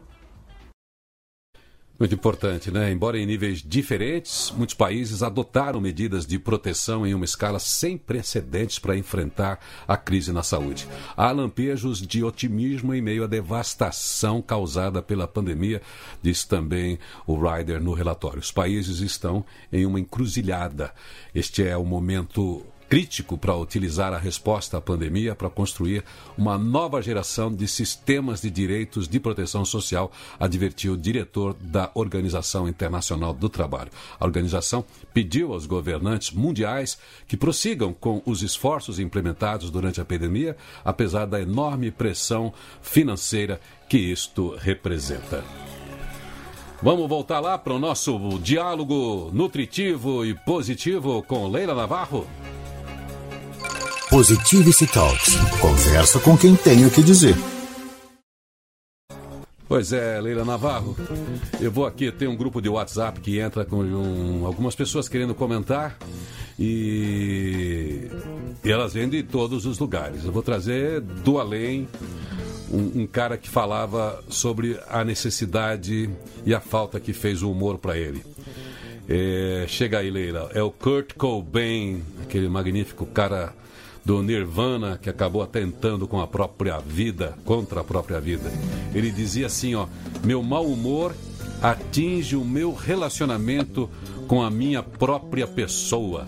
Muito importante, né? Embora em níveis diferentes, muitos países adotaram medidas de proteção em uma escala sem precedentes para enfrentar a crise na saúde. Há lampejos de otimismo em meio à devastação causada pela pandemia, diz também o Ryder no relatório. Os países estão em uma encruzilhada. Este é o momento crítico para utilizar a resposta à pandemia para construir uma nova geração de sistemas de direitos de proteção social, advertiu o diretor da Organização Internacional do Trabalho. A organização pediu aos governantes mundiais que prossigam com os esforços implementados durante a pandemia, apesar da enorme pressão financeira que isto representa. Vamos voltar lá para o nosso diálogo nutritivo e positivo com Leila Navarro? Positivity Talks. Conversa com quem tem o que dizer. Pois é, Leila Navarro. Eu vou aqui ter um grupo de WhatsApp que entra com um, algumas pessoas querendo comentar e, e elas vêm de todos os lugares. Eu vou trazer do além um, um cara que falava sobre a necessidade e a falta que fez o humor para ele. É, chega aí, Leila. É o Kurt Cobain, aquele magnífico cara do Nirvana, que acabou atentando com a própria vida, contra a própria vida. Ele dizia assim, ó: meu mau humor atinge o meu relacionamento com a minha própria pessoa.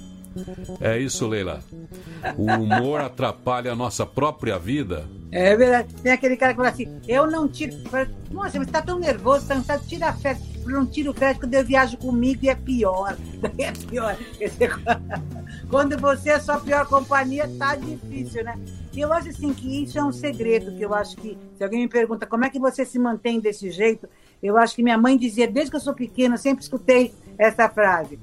É isso, Leila. O humor atrapalha a nossa própria vida. É verdade. Tem aquele cara que fala assim, eu não tiro... Nossa, você tá tão nervoso, tá cansado, tira a férias. Eu não tiro férias quando eu viajo comigo e é pior. É pior. Quando você é a sua pior companhia, tá difícil, né? E eu acho assim que isso é um segredo, que eu acho que, se alguém me pergunta como é que você se mantém desse jeito, eu acho que minha mãe dizia, desde que eu sou pequena, eu sempre escutei essa frase.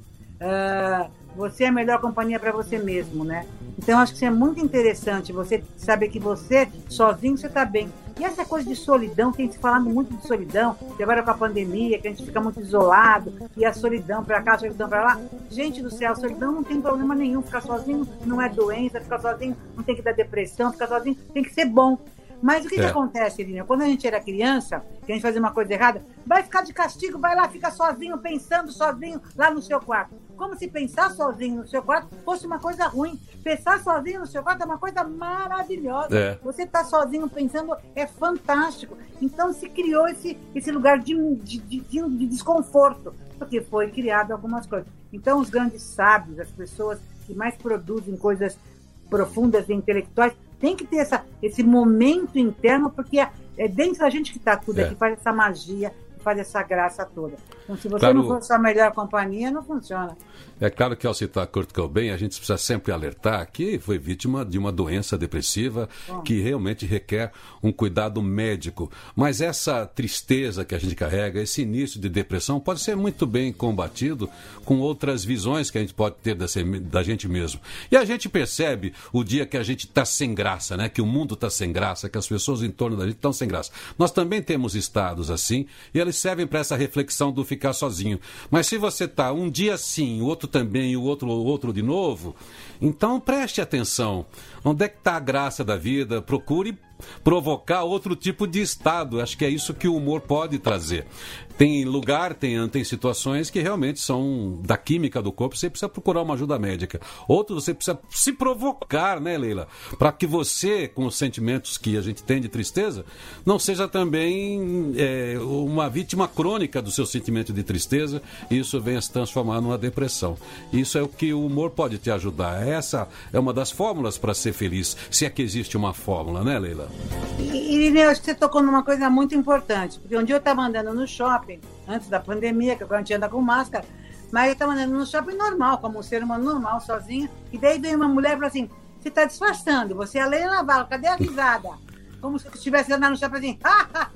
Uh, você é a melhor companhia para você mesmo, né? Então, eu acho que isso é muito interessante, você saber que você, sozinho, você está bem. E essa coisa de solidão, tem se falado muito de solidão, e agora com a pandemia, que a gente fica muito isolado, e a solidão para cá, a solidão para lá. Gente do céu, a solidão não tem problema nenhum, ficar sozinho não é doença, ficar sozinho não tem que dar depressão, ficar sozinho tem que ser bom. Mas o que, é. que acontece, Irina? Quando a gente era criança, que a gente fazia uma coisa errada, vai ficar de castigo, vai lá, fica sozinho, pensando sozinho lá no seu quarto. Como se pensar sozinho no seu quarto fosse uma coisa ruim. Pensar sozinho no seu quarto é uma coisa maravilhosa. É. Você está sozinho pensando, é fantástico. Então se criou esse, esse lugar de, de, de, de desconforto, porque foi criado algumas coisas. Então os grandes sábios, as pessoas que mais produzem coisas profundas e intelectuais, tem que ter essa, esse momento interno, porque é, é dentro da gente que está tudo, é. é que faz essa magia, que faz essa graça toda. Então, se você claro, não for sua melhor companhia, não funciona. É claro que ao citar Kurt Cobain, a gente precisa sempre alertar que foi vítima de uma doença depressiva Bom. que realmente requer um cuidado médico. Mas essa tristeza que a gente carrega, esse início de depressão, pode ser muito bem combatido com outras visões que a gente pode ter da, da gente mesmo. E a gente percebe o dia que a gente está sem graça, né? Que o mundo está sem graça, que as pessoas em torno da gente estão sem graça. Nós também temos estados assim, e eles servem para essa reflexão do ficar sozinho. Mas se você está um dia sim, o outro também e o outro, outro de novo, então preste atenção. Onde é que está a graça da vida? Procure provocar outro tipo de estado. Acho que é isso que o humor pode trazer. Tem lugar, tem, tem situações que realmente são da química do corpo, você precisa procurar uma ajuda médica. Outros você precisa se provocar, né, Leila? Para que você, com os sentimentos que a gente tem de tristeza, não seja também é, uma vítima crônica do seu sentimento de tristeza e isso venha se transformar numa depressão. Isso é o que o humor pode te ajudar. Essa é uma das fórmulas para ser feliz, se é que existe uma fórmula, né, Leila? Irine, eu acho que você tocou numa coisa muito importante, porque um dia eu estava andando no shopping, antes da pandemia, que agora a gente anda com máscara, mas eu estava andando no shopping normal, como um ser humano normal, sozinho, e daí veio uma mulher e falou assim, você está disfarçando, você é a Leila Navarro, cadê a risada? Como se estivesse andando no shopping assim,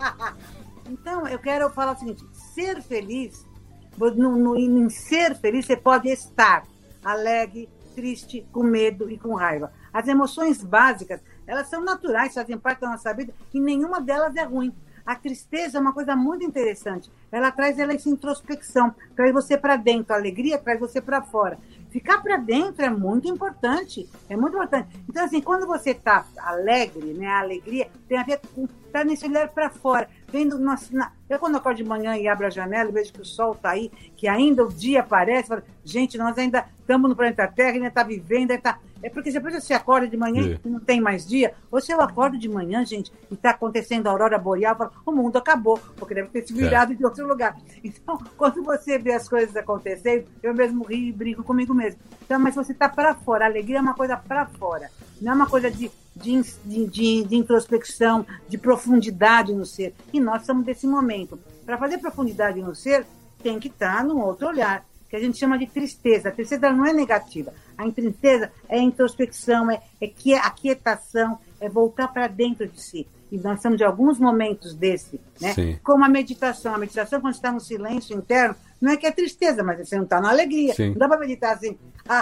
Então, eu quero falar o seguinte, ser feliz, no, no, em ser feliz, você pode estar alegre, triste, com medo e com raiva. As emoções básicas, elas são naturais, fazem parte da nossa vida e nenhuma delas é ruim. A tristeza é uma coisa muito interessante. Ela traz ela essa introspecção, traz você para dentro. A alegria traz você para fora. Ficar para dentro é muito importante. É muito importante. Então, assim, quando você está alegre, né, a alegria tem a ver com estar nesse olhar para fora. Vendo, nossa, na... Eu, quando acordo de manhã e abro a janela, vejo que o sol está aí, que ainda o dia aparece. Falo, gente, nós ainda estamos no planeta Terra, ainda está vivendo, ainda está... É porque depois você acorda de manhã e não tem mais dia. Ou se eu acordo de manhã, gente, e está acontecendo a aurora boreal, eu falo, o mundo acabou, porque deve ter se virado é. de outro lugar. Então, quando você vê as coisas acontecendo, eu mesmo rio e brinco comigo mesmo. Então, mas você está para fora. A alegria é uma coisa para fora. Não é uma coisa de, de, de, de, de introspecção, de profundidade no ser. E nós estamos desse momento. Para fazer profundidade no ser, tem que estar num outro olhar, que a gente chama de tristeza. A tristeza não é negativa. A tristeza é a introspecção, é, é que a quietação, é voltar para dentro de si. E nós estamos de alguns momentos desse, né? Sim. Como a meditação. A meditação, quando você está no silêncio interno, não é que é tristeza, mas você não está na alegria. Sim. Não dá para meditar assim,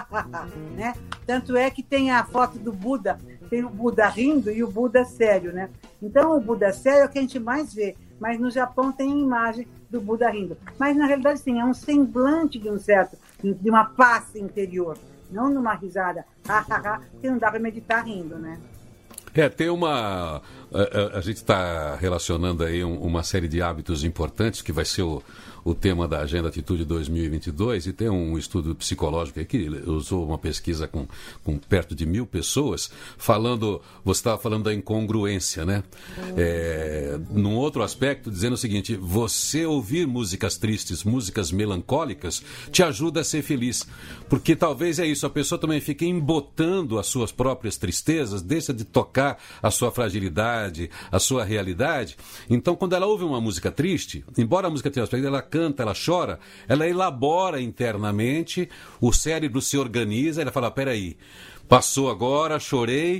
né? Tanto é que tem a foto do Buda, tem o Buda rindo e o Buda sério, né? Então, o Buda sério é o que a gente mais vê. Mas no Japão tem a imagem do Buda rindo. Mas, na realidade, sim, é um semblante de um certo, de uma paz interior. Não numa risada, que não dá para meditar rindo, né? É, tem uma, a, a, a gente está relacionando aí um, uma série de hábitos importantes que vai ser o, o tema da Agenda Atitude dois mil e vinte e dois, e tem um estudo psicológico aqui, que usou uma pesquisa com, com perto de mil pessoas, falando, você estava falando da incongruência, né? É, num outro aspecto, dizendo o seguinte, você ouvir músicas tristes, músicas melancólicas, te ajuda a ser feliz, porque talvez é isso, a pessoa também fica embotando as suas próprias tristezas, deixa de tocar a sua fragilidade, a sua realidade. Então, quando ela ouve uma música triste, embora a música tenha aspecto, ela canta, ela chora, ela elabora internamente, o cérebro se organiza, ela fala, peraí, passou agora, chorei,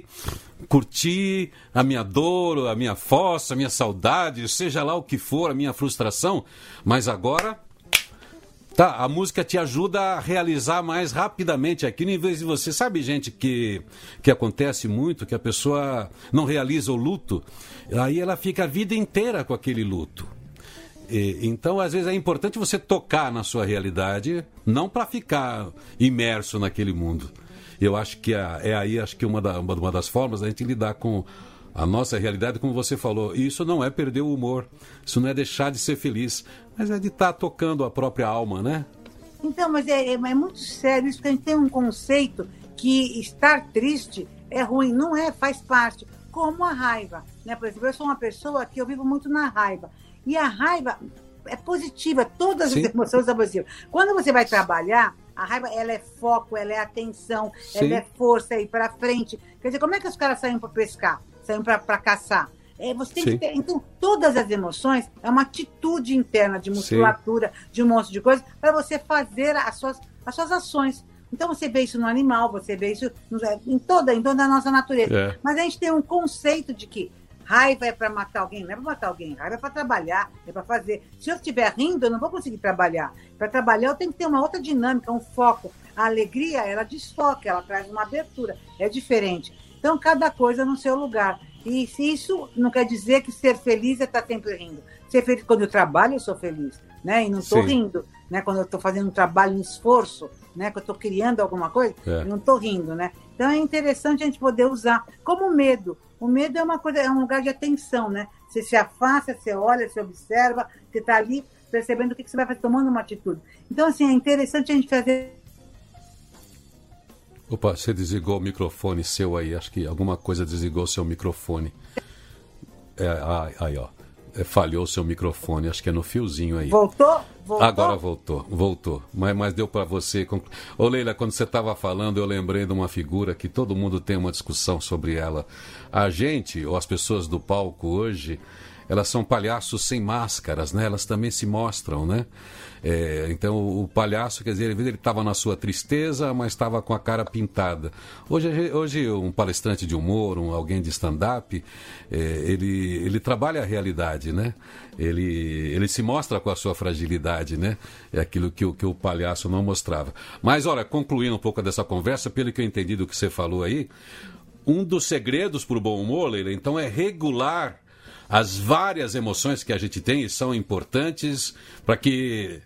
curti a minha dor, a minha fossa, a minha saudade, seja lá o que for, a minha frustração, mas agora... Tá, a música te ajuda a realizar mais rapidamente aquilo, em vez de você... Sabe, gente, que, que acontece muito, que a pessoa não realiza o luto, aí ela fica a vida inteira com aquele luto. E, então, às vezes, é importante você tocar na sua realidade, não para ficar imerso naquele mundo. Eu acho que é, é aí acho que uma, da, uma das formas da gente lidar com a nossa realidade, como você falou. E isso não é perder o humor, isso não é deixar de ser feliz, mas é de estar tá tocando a própria alma, né? Então, mas é, é, é muito sério isso, que a gente tem um conceito que estar triste é ruim. Não é, faz parte. Como a raiva, né? Por exemplo, eu sou uma pessoa que eu vivo muito na raiva. E a raiva é positiva, todas Sim. as emoções são positivas. Quando você vai trabalhar, a raiva ela é foco, ela é atenção, Sim. ela é força, é ir para frente. Quer dizer, como é que os caras saem para pescar? Saem para caçar? É, você tem Sim. que ter, então, todas as emoções é uma atitude interna de musculatura, Sim. de um monte de coisa, para você fazer as suas, as suas ações. Então você vê isso no animal, você vê isso no, em, toda, em toda a nossa natureza. É. Mas a gente tem um conceito de que raiva é para matar alguém, não é para matar alguém, raiva é para trabalhar, é para fazer. Se eu estiver rindo, eu não vou conseguir trabalhar. Para trabalhar, eu tenho que ter uma outra dinâmica, um foco. A alegria, ela desfoca, ela traz uma abertura, é diferente. Então, cada coisa no seu lugar. E isso não quer dizer que ser feliz é estar sempre rindo. Ser feliz, quando eu trabalho, eu sou feliz, né? E não estou rindo, né? Quando eu estou fazendo um trabalho, um esforço, né? Que eu estou criando alguma coisa, é. eu não estou rindo, né? Então, é interessante a gente poder usar como medo. O medo é uma coisa, é um lugar de atenção, né? Você se afasta, você olha, você observa, você está ali percebendo o que você vai fazer, tomando uma atitude. Então, assim, é interessante a gente fazer... Opa, você desligou o microfone seu aí, acho que alguma coisa desligou o seu microfone. É, aí, ó, é, falhou o seu microfone, acho que é no fiozinho aí. Voltou? Voltou? Agora voltou, voltou. Mas, mas deu para você... Conclu... Ô Leila, quando você estava falando, eu lembrei de uma figura que todo mundo tem uma discussão sobre ela. A gente, ou as pessoas do palco hoje, elas são palhaços sem máscaras, né? Elas também se mostram, né? É, então o palhaço, quer dizer, ele estava na sua tristeza, mas estava com a cara pintada. Hoje, hoje um palestrante de humor, um, alguém de stand-up, é, ele, ele trabalha a realidade, né? Ele, ele se mostra com a sua fragilidade, né? É aquilo que, que o palhaço não mostrava. Mas, olha, concluindo um pouco dessa conversa, pelo que eu entendi do que você falou aí, um dos segredos para o bom humor, Leila, então, é regular as várias emoções que a gente tem e são importantes para que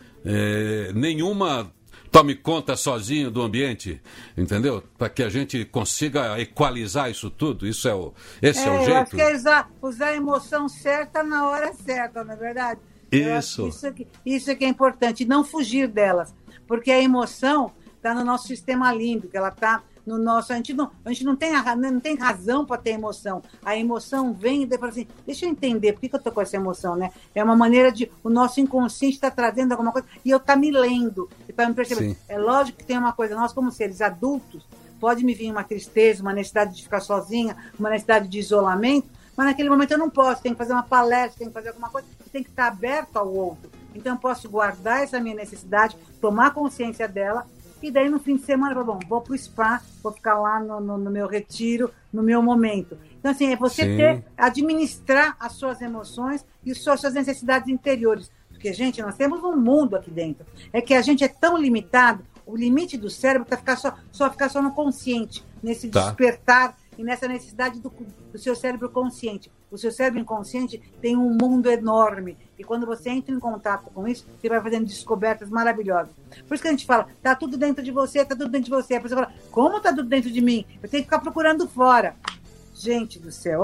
é, nenhuma tome conta sozinho do ambiente, entendeu? Para que a gente consiga equalizar isso tudo. Isso é o, esse é, é o jeito. Eu acho que é usar, usar a emoção certa na hora certa, não é verdade? Isso. Isso, que, isso é que é importante, não fugir delas, porque a emoção está no nosso sistema límbico, ela está no nosso... A gente não, a gente não, tem, não tem razão para ter emoção. A emoção vem e fala assim, deixa eu entender por que, que eu estou com essa emoção, né? É uma maneira de... O nosso inconsciente está trazendo alguma coisa e eu estou me lendo, para me perceber. Sim. É lógico que tem uma coisa, nós como seres adultos, pode me vir uma tristeza, uma necessidade de ficar sozinha, uma necessidade de isolamento, mas naquele momento eu não posso, tem que fazer uma palestra, tem que fazer alguma coisa, tem que estar aberto ao outro. Então eu posso guardar essa minha necessidade, tomar consciência dela, e daí no fim de semana, bom, vou para o spa, vou ficar lá no, no, no meu retiro, no meu momento. Então, assim, é você ter, administrar as suas emoções e as suas necessidades interiores. Porque, gente, nós temos um mundo aqui dentro. É que a gente é tão limitado, o limite do cérebro está ficar só, só ficar só no consciente, nesse tá. despertar e nessa necessidade do, do seu cérebro consciente. O seu cérebro inconsciente tem um mundo enorme. E quando você entra em contato com isso, você vai fazendo descobertas maravilhosas. Por isso que a gente fala, tá tudo dentro de você, tá tudo dentro de você. A pessoa fala, como tá tudo dentro de mim? Eu tenho que ficar procurando fora. Gente do céu, ó,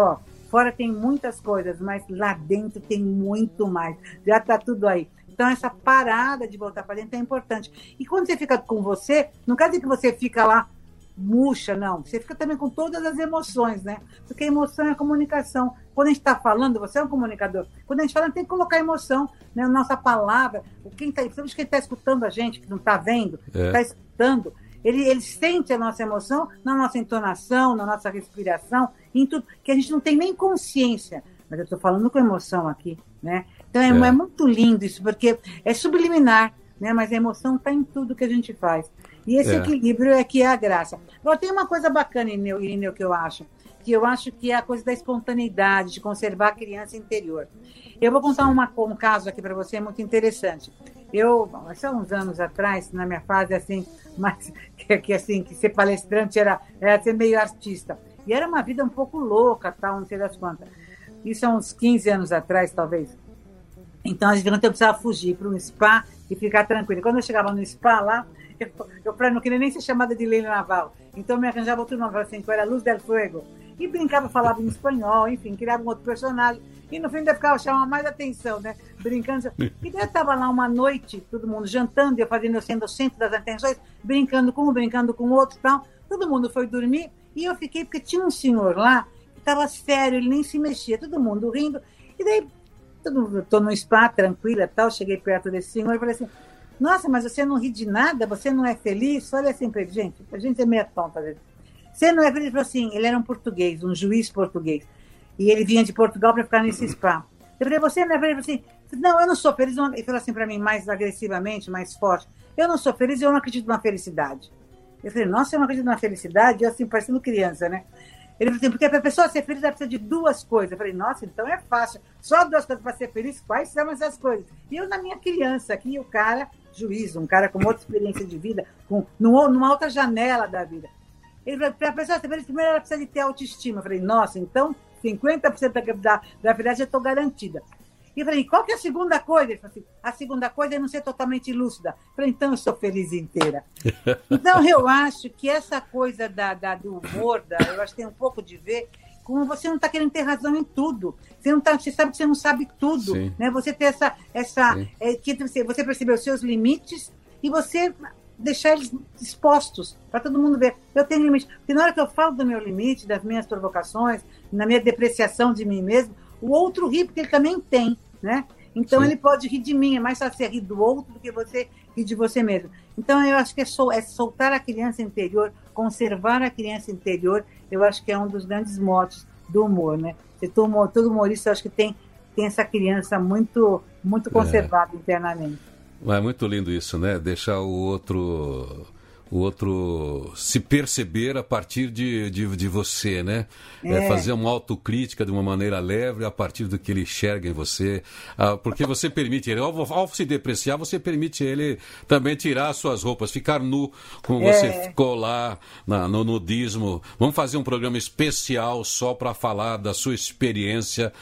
Fora tem muitas coisas, mas lá dentro tem muito mais. Já está tudo aí. Então, essa parada de voltar para dentro é importante. E quando você fica com você, não quer dizer que você fica lá murcha, não. Você fica também com todas as emoções, né? Porque a emoção é a comunicação. Quando a gente está falando, você é um comunicador. Quando a gente fala, tem que colocar emoção, né? Nossa palavra. Quem tá, principalmente quem está escutando a gente, que não está vendo, está é. escutando, ele, ele sente a nossa emoção na nossa entonação, na nossa respiração, em tudo, que a gente não tem nem consciência. Mas eu estou falando com emoção aqui, né? Então, é, é. é muito lindo isso, porque é subliminar, né? Mas a emoção está em tudo que a gente faz. E esse é. equilíbrio é que é a graça. Agora, tem uma coisa bacana, Irineu, que eu acho, que eu acho que é a coisa da espontaneidade, de conservar a criança interior. Eu vou contar uma, um caso aqui para você, muito interessante. Eu, há uns anos atrás, na minha fase, assim, mais, que, que, assim, que ser palestrante era, era ser meio artista. E era uma vida um pouco louca, tal, não sei das quantas. Isso há uns quinze anos atrás, talvez. Então, a gente eu precisava fugir para um spa e ficar tranquilo. Quando eu chegava no spa lá, eu, eu, eu não queria nem ser chamada de Leila Naval. Então, eu me arranjava outro nome, assim, que era Luz del Fuego. E brincava, falava em espanhol, enfim, criava um outro personagem. E no fim ainda ficava chamando mais atenção, né? Brincando. E daí eu estava lá uma noite, todo mundo jantando, eu fazendo, eu sendo o centro das atenções, brincando com um, brincando com o outro e tal. Todo mundo foi dormir e eu fiquei, porque tinha um senhor lá que estava sério, ele nem se mexia, todo mundo rindo. E daí, estou no spa, tranquila e tal, cheguei perto desse senhor e falei assim, nossa, mas você não ri de nada? Você não é feliz? Olha assim para ele, gente, a gente é meio tonta, gente. Você não é feliz? Ele falou assim, ele era um português, um juiz português. E ele vinha de Portugal para ficar nesse spa. Eu falei, você não é feliz? Ele falou assim, não, eu não sou feliz. Ele falou assim para mim, mais agressivamente, mais forte. Eu não sou feliz, eu não acredito na felicidade. Eu falei, nossa, eu não acredito na felicidade? Eu assim, parecendo criança, né? Ele falou assim, porque para a pessoa ser feliz, ela precisa de duas coisas. Eu falei, nossa, então é fácil. Só duas coisas para ser feliz? Quais são essas coisas? E eu, na minha criança aqui, o cara, juiz, um cara com outra experiência de vida, com, numa outra janela da vida. Ele falou, para a pessoa ser feliz, primeiro ela precisa de ter autoestima. Eu falei, nossa, então cinquenta por cento da, da, da felicidade eu estou garantida. E eu falei, qual que é a segunda coisa? Ele falou assim, a segunda coisa é não ser totalmente lúcida. Eu falei, então eu sou feliz inteira. Então eu acho que essa coisa da, da, do humor, da, eu acho que tem um pouco de ver como você não está querendo ter razão em tudo. Você, não tá, você sabe que você não sabe tudo. Né? Você ter essa... essa é, que você, você perceber os seus limites e você deixar eles expostos para todo mundo ver. Eu tenho limite. Porque na hora que eu falo do meu limite, das minhas provocações, na minha depreciação de mim mesmo, o outro ri porque ele também tem, né? Então Sim. ele pode rir de mim, é mais fácil rir do outro do que você rir de você mesmo. Então eu acho que é, sol, é soltar a criança interior, conservar a criança interior, eu acho que é um dos grandes motes do humor, né? Todo, todo humorista, eu acho que tem, tem essa criança muito, muito conservada é. internamente. É muito lindo isso, né? Deixar o outro... o outro se perceber a partir de, de, de você, né? É. É fazer uma autocrítica de uma maneira leve a partir do que ele enxerga em você, ah, porque você permite ele, ao, ao se depreciar, você permite ele também tirar as suas roupas, ficar nu, como é. você ficou lá na, no nudismo. Vamos fazer um programa especial só para falar da sua experiência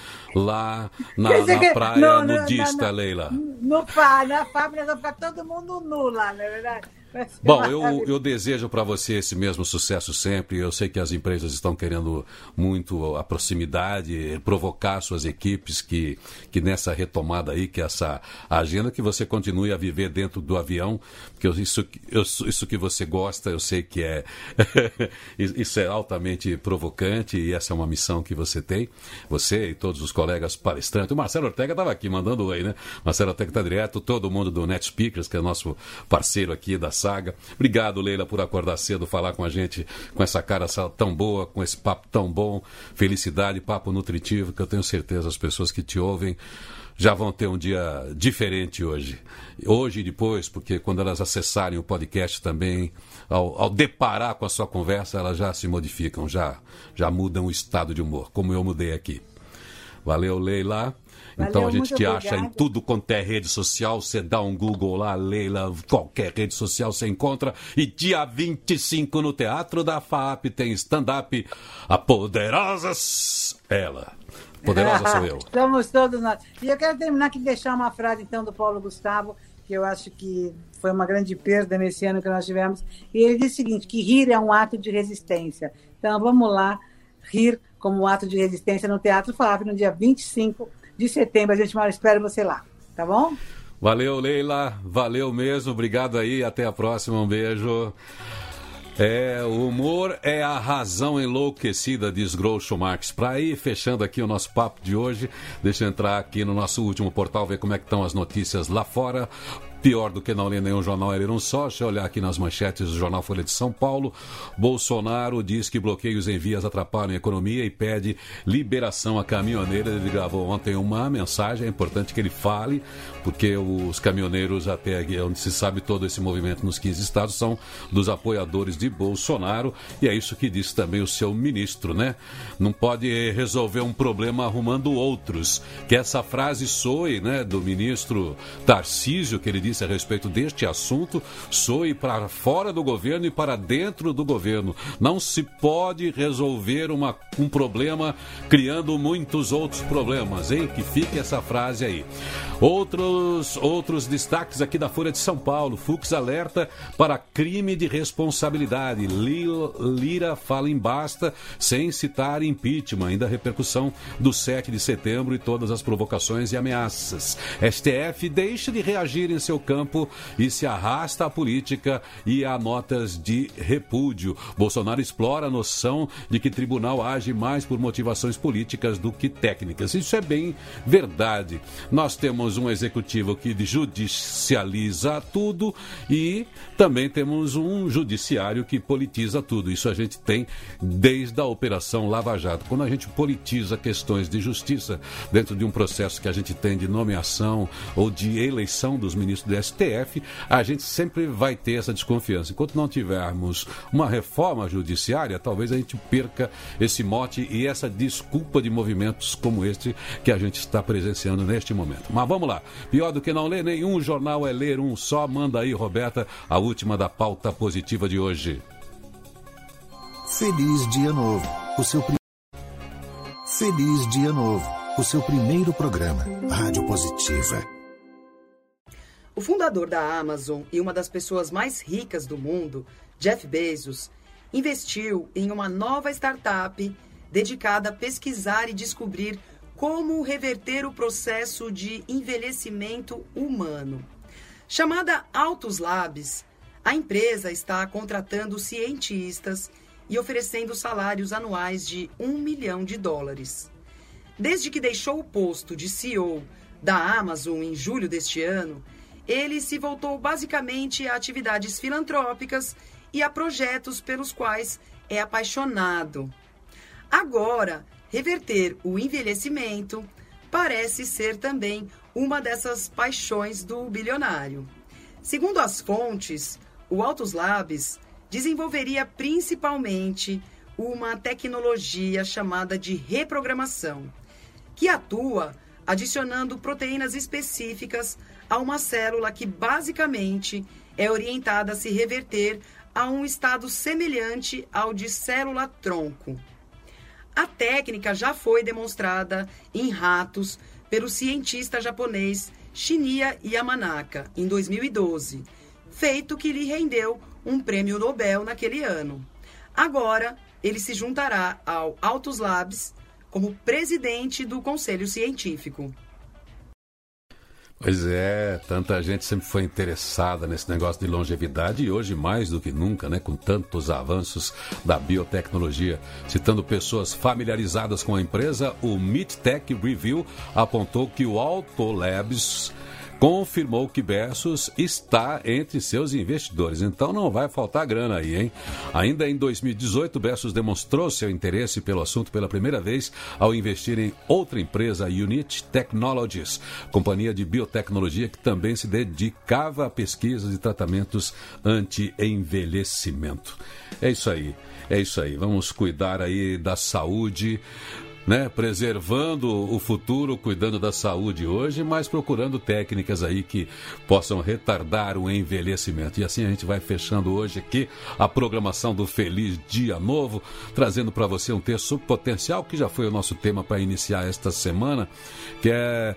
lá na, na praia no, nudista, no, no, Leila. No, na fábrica vai ficar todo mundo nu lá, não é verdade? Bom, eu, eu desejo para você esse mesmo sucesso sempre. Eu sei que as empresas estão querendo muito a proximidade, provocar suas equipes que, que nessa retomada aí, que essa agenda, que você continue a viver dentro do avião, porque isso, eu, isso que você gosta, eu sei que é isso é altamente provocante e essa é uma missão que você tem, você e todos os colegas palestrantes. O Marcelo Ortega estava aqui mandando oi, né? Marcelo Ortega está direto, todo mundo do Net Speakers, que é nosso parceiro aqui da saga. Obrigado, Leila, por acordar cedo, falar com a gente com essa cara tão boa, com esse papo tão bom. Felicidade, papo nutritivo, que eu tenho certeza as pessoas que te ouvem já vão ter um dia diferente hoje. Hoje e depois, porque quando elas acessarem o podcast também, ao, ao deparar com a sua conversa, elas já se modificam, já, já mudam o estado de humor, como eu mudei aqui. Valeu, Leila. Então Valeu, a gente te obrigado. Acha em tudo quanto é rede social, você dá um Google lá, Leila, qualquer rede social você encontra. E dia vinte e cinco no Teatro da F A P tem stand-up A Poderosa Ela. Poderosa sou eu. Somos todos nós. E eu quero terminar aqui deixar uma frase então do Paulo Gustavo, que eu acho que foi uma grande perda nesse ano que nós tivemos. E ele diz o seguinte, que rir é um ato de resistência. Então vamos lá, rir como um ato de resistência no Teatro F A P no dia vinte e cinco de setembro. A gente mal espera você lá, tá bom? Valeu, Leila. Valeu mesmo. Obrigado aí. Até a próxima. Um beijo. É, o humor é a razão enlouquecida, diz Groucho Marx. Para ir fechando aqui o nosso papo de hoje, deixa eu entrar aqui no nosso último portal, ver como é que estão as notícias lá fora. Pior do que não ler nenhum jornal, é ler um só. Deixa eu olhar aqui nas manchetes do jornal Folha de São Paulo. Bolsonaro diz que bloqueios em vias atrapalham a economia e pede liberação a caminhoneiros. Ele gravou ontem uma mensagem, é importante que ele fale, porque os caminhoneiros, até onde se sabe todo esse movimento nos quinze estados, são dos apoiadores de Bolsonaro, e é isso que disse também o seu ministro, né? Não pode resolver um problema arrumando outros. Que essa frase soe, né, do ministro Tarcísio, que ele disse a respeito deste assunto, soe para fora do governo e para dentro do governo. Não se pode resolver uma, um problema criando muitos outros problemas, hein? Que fique essa frase aí. Outros, outros destaques aqui da Folha de São Paulo. Fux alerta para crime de responsabilidade. Lira fala em basta sem citar impeachment. Ainda a repercussão do sete de setembro e todas as provocações e ameaças. S T F deixa de reagir em seu campo e se arrasta à política e a notas de repúdio. Bolsonaro explora a noção de que tribunal age mais por motivações políticas do que técnicas. Isso é bem verdade. Nós temos um executivo que judicializa tudo e também temos um judiciário que politiza tudo. Isso a gente tem desde a Operação Lava Jato. Quando a gente politiza questões de justiça dentro de um processo que a gente tem de nomeação ou de eleição dos ministros do S T F, a gente sempre vai ter essa desconfiança. Enquanto não tivermos uma reforma judiciária, talvez a gente perca esse mote e essa desculpa de movimentos como este que a gente está presenciando neste momento. Mas vamos lá. Pior do que não ler nenhum jornal é ler um só. Manda aí, Roberta, a última da pauta positiva de hoje. Feliz Dia Novo, o seu pri... Feliz Dia Novo, o seu primeiro programa, Rádio Positiva. O fundador da Amazon e uma das pessoas mais ricas do mundo, Jeff Bezos, investiu em uma nova startup dedicada a pesquisar e descobrir como reverter o processo de envelhecimento humano. Chamada Altus Labs, a empresa está contratando cientistas e oferecendo salários anuais de um milhão de dólares. Desde que deixou o posto de C E O da Amazon em julho deste ano, ele se voltou basicamente a atividades filantrópicas e a projetos pelos quais é apaixonado. Agora, reverter o envelhecimento parece ser também uma dessas paixões do bilionário. Segundo as fontes, o Altus Labs desenvolveria principalmente uma tecnologia chamada de reprogramação, que atua adicionando proteínas específicas a uma célula que basicamente é orientada a se reverter a um estado semelhante ao de célula-tronco. A técnica já foi demonstrada em ratos pelo cientista japonês Shinya Yamanaka em dois mil e doze, feito que lhe rendeu um prêmio Nobel naquele ano. Agora, ele se juntará ao Altus Labs como presidente do Conselho Científico. Pois é, tanta gente sempre foi interessada nesse negócio de longevidade e hoje mais do que nunca, né, com tantos avanços da biotecnologia. Citando pessoas familiarizadas com a empresa, o MedTech Review apontou que o Altus Labs confirmou que Bezos está entre seus investidores. Então não vai faltar grana aí, hein? Ainda em dois mil e dezoito, Bezos demonstrou seu interesse pelo assunto pela primeira vez ao investir em outra empresa, Unity Technologies, companhia de biotecnologia que também se dedicava a pesquisas e tratamentos anti-envelhecimento. É isso aí, é isso aí. Vamos cuidar aí da saúde. né, preservando o futuro, cuidando da saúde hoje, mas procurando técnicas aí que possam retardar o envelhecimento. E assim a gente vai fechando hoje aqui a programação do Feliz Dia Novo, trazendo para você um texto sobre potencial, que já foi o nosso tema para iniciar esta semana, que é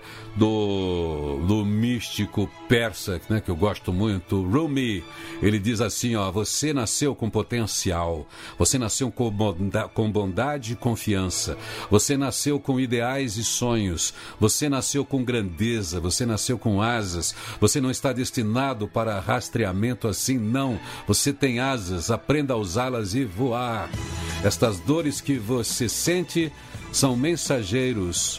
do, do místico persa, né, que eu gosto muito, Rumi. Ele diz assim, ó, você nasceu com potencial, você nasceu com bondade, com bondade e confiança, você nasceu com ideais e sonhos, você nasceu com grandeza, você nasceu com asas, você não está destinado para rastreamento assim, não, você tem asas, aprenda a usá-las e voar. Estas dores que você sente são mensageiros,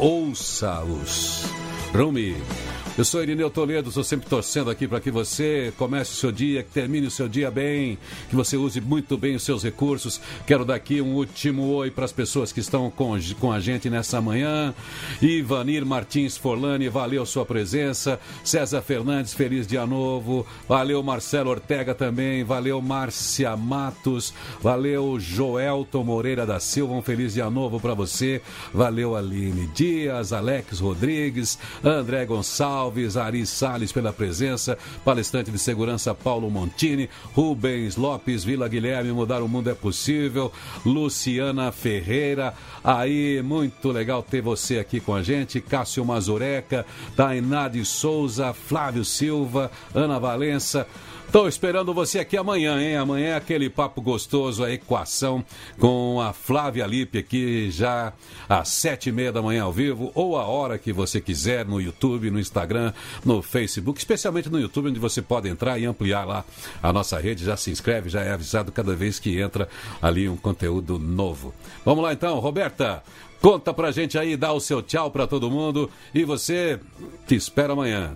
ouça-os. Rumi. Eu sou Irineu Toledo, estou sempre torcendo aqui para que você comece o seu dia, que termine o seu dia bem, que você use muito bem os seus recursos. Quero dar aqui um último oi para as pessoas que estão com, com a gente nessa manhã. Ivanir Martins Forlani, valeu sua presença. César Fernandes, feliz dia novo. Valeu Marcelo Ortega também, valeu Márcia Matos, valeu Joelton Moreira da Silva, um feliz dia novo para você. Valeu Aline Dias, Alex Rodrigues, André Gonçalves, Ari Salles pela presença, palestrante de segurança Paulo Montini, Rubens Lopes, Vila Guilherme, mudar o mundo é possível, Luciana Ferreira, aí muito legal ter você aqui com a gente, Cássio Mazureca, Tainá de Souza, Flávio Silva, Ana Valença. Estou esperando você aqui amanhã, hein? Amanhã é aquele papo gostoso, a equação com a Flávia Lippe aqui já às sete e meia da manhã ao vivo, ou a hora que você quiser, no YouTube, no Instagram, no Facebook, especialmente no YouTube, onde você pode entrar e ampliar lá a nossa rede. Já se inscreve, já é avisado cada vez que entra ali um conteúdo novo. Vamos lá então, Roberta, conta pra gente aí, dá o seu tchau pra todo mundo e você te espera amanhã.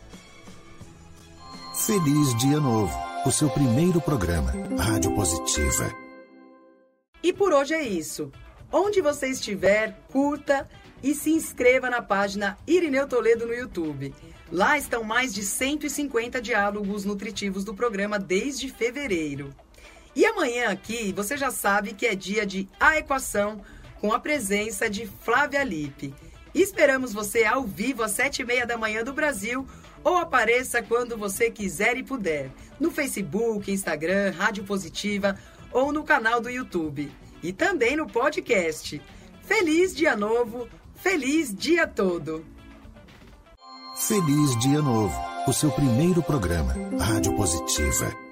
Feliz Dia Novo, o seu primeiro programa, Rádio Positiva. E por hoje é isso. Onde você estiver, curta e se inscreva na página Irineu Toledo no YouTube. Lá estão mais de cento e cinquenta diálogos nutritivos do programa desde fevereiro. E amanhã aqui, você já sabe que é dia de A Equação, com a presença de Flávia Lippe. Esperamos você ao vivo às sete e meia da manhã do Brasil, ou apareça quando você quiser e puder, no Facebook, Instagram, Rádio Positiva ou no canal do YouTube. E também no podcast. Feliz Dia Novo, feliz dia todo! Feliz Dia Novo, o seu primeiro programa, Rádio Positiva.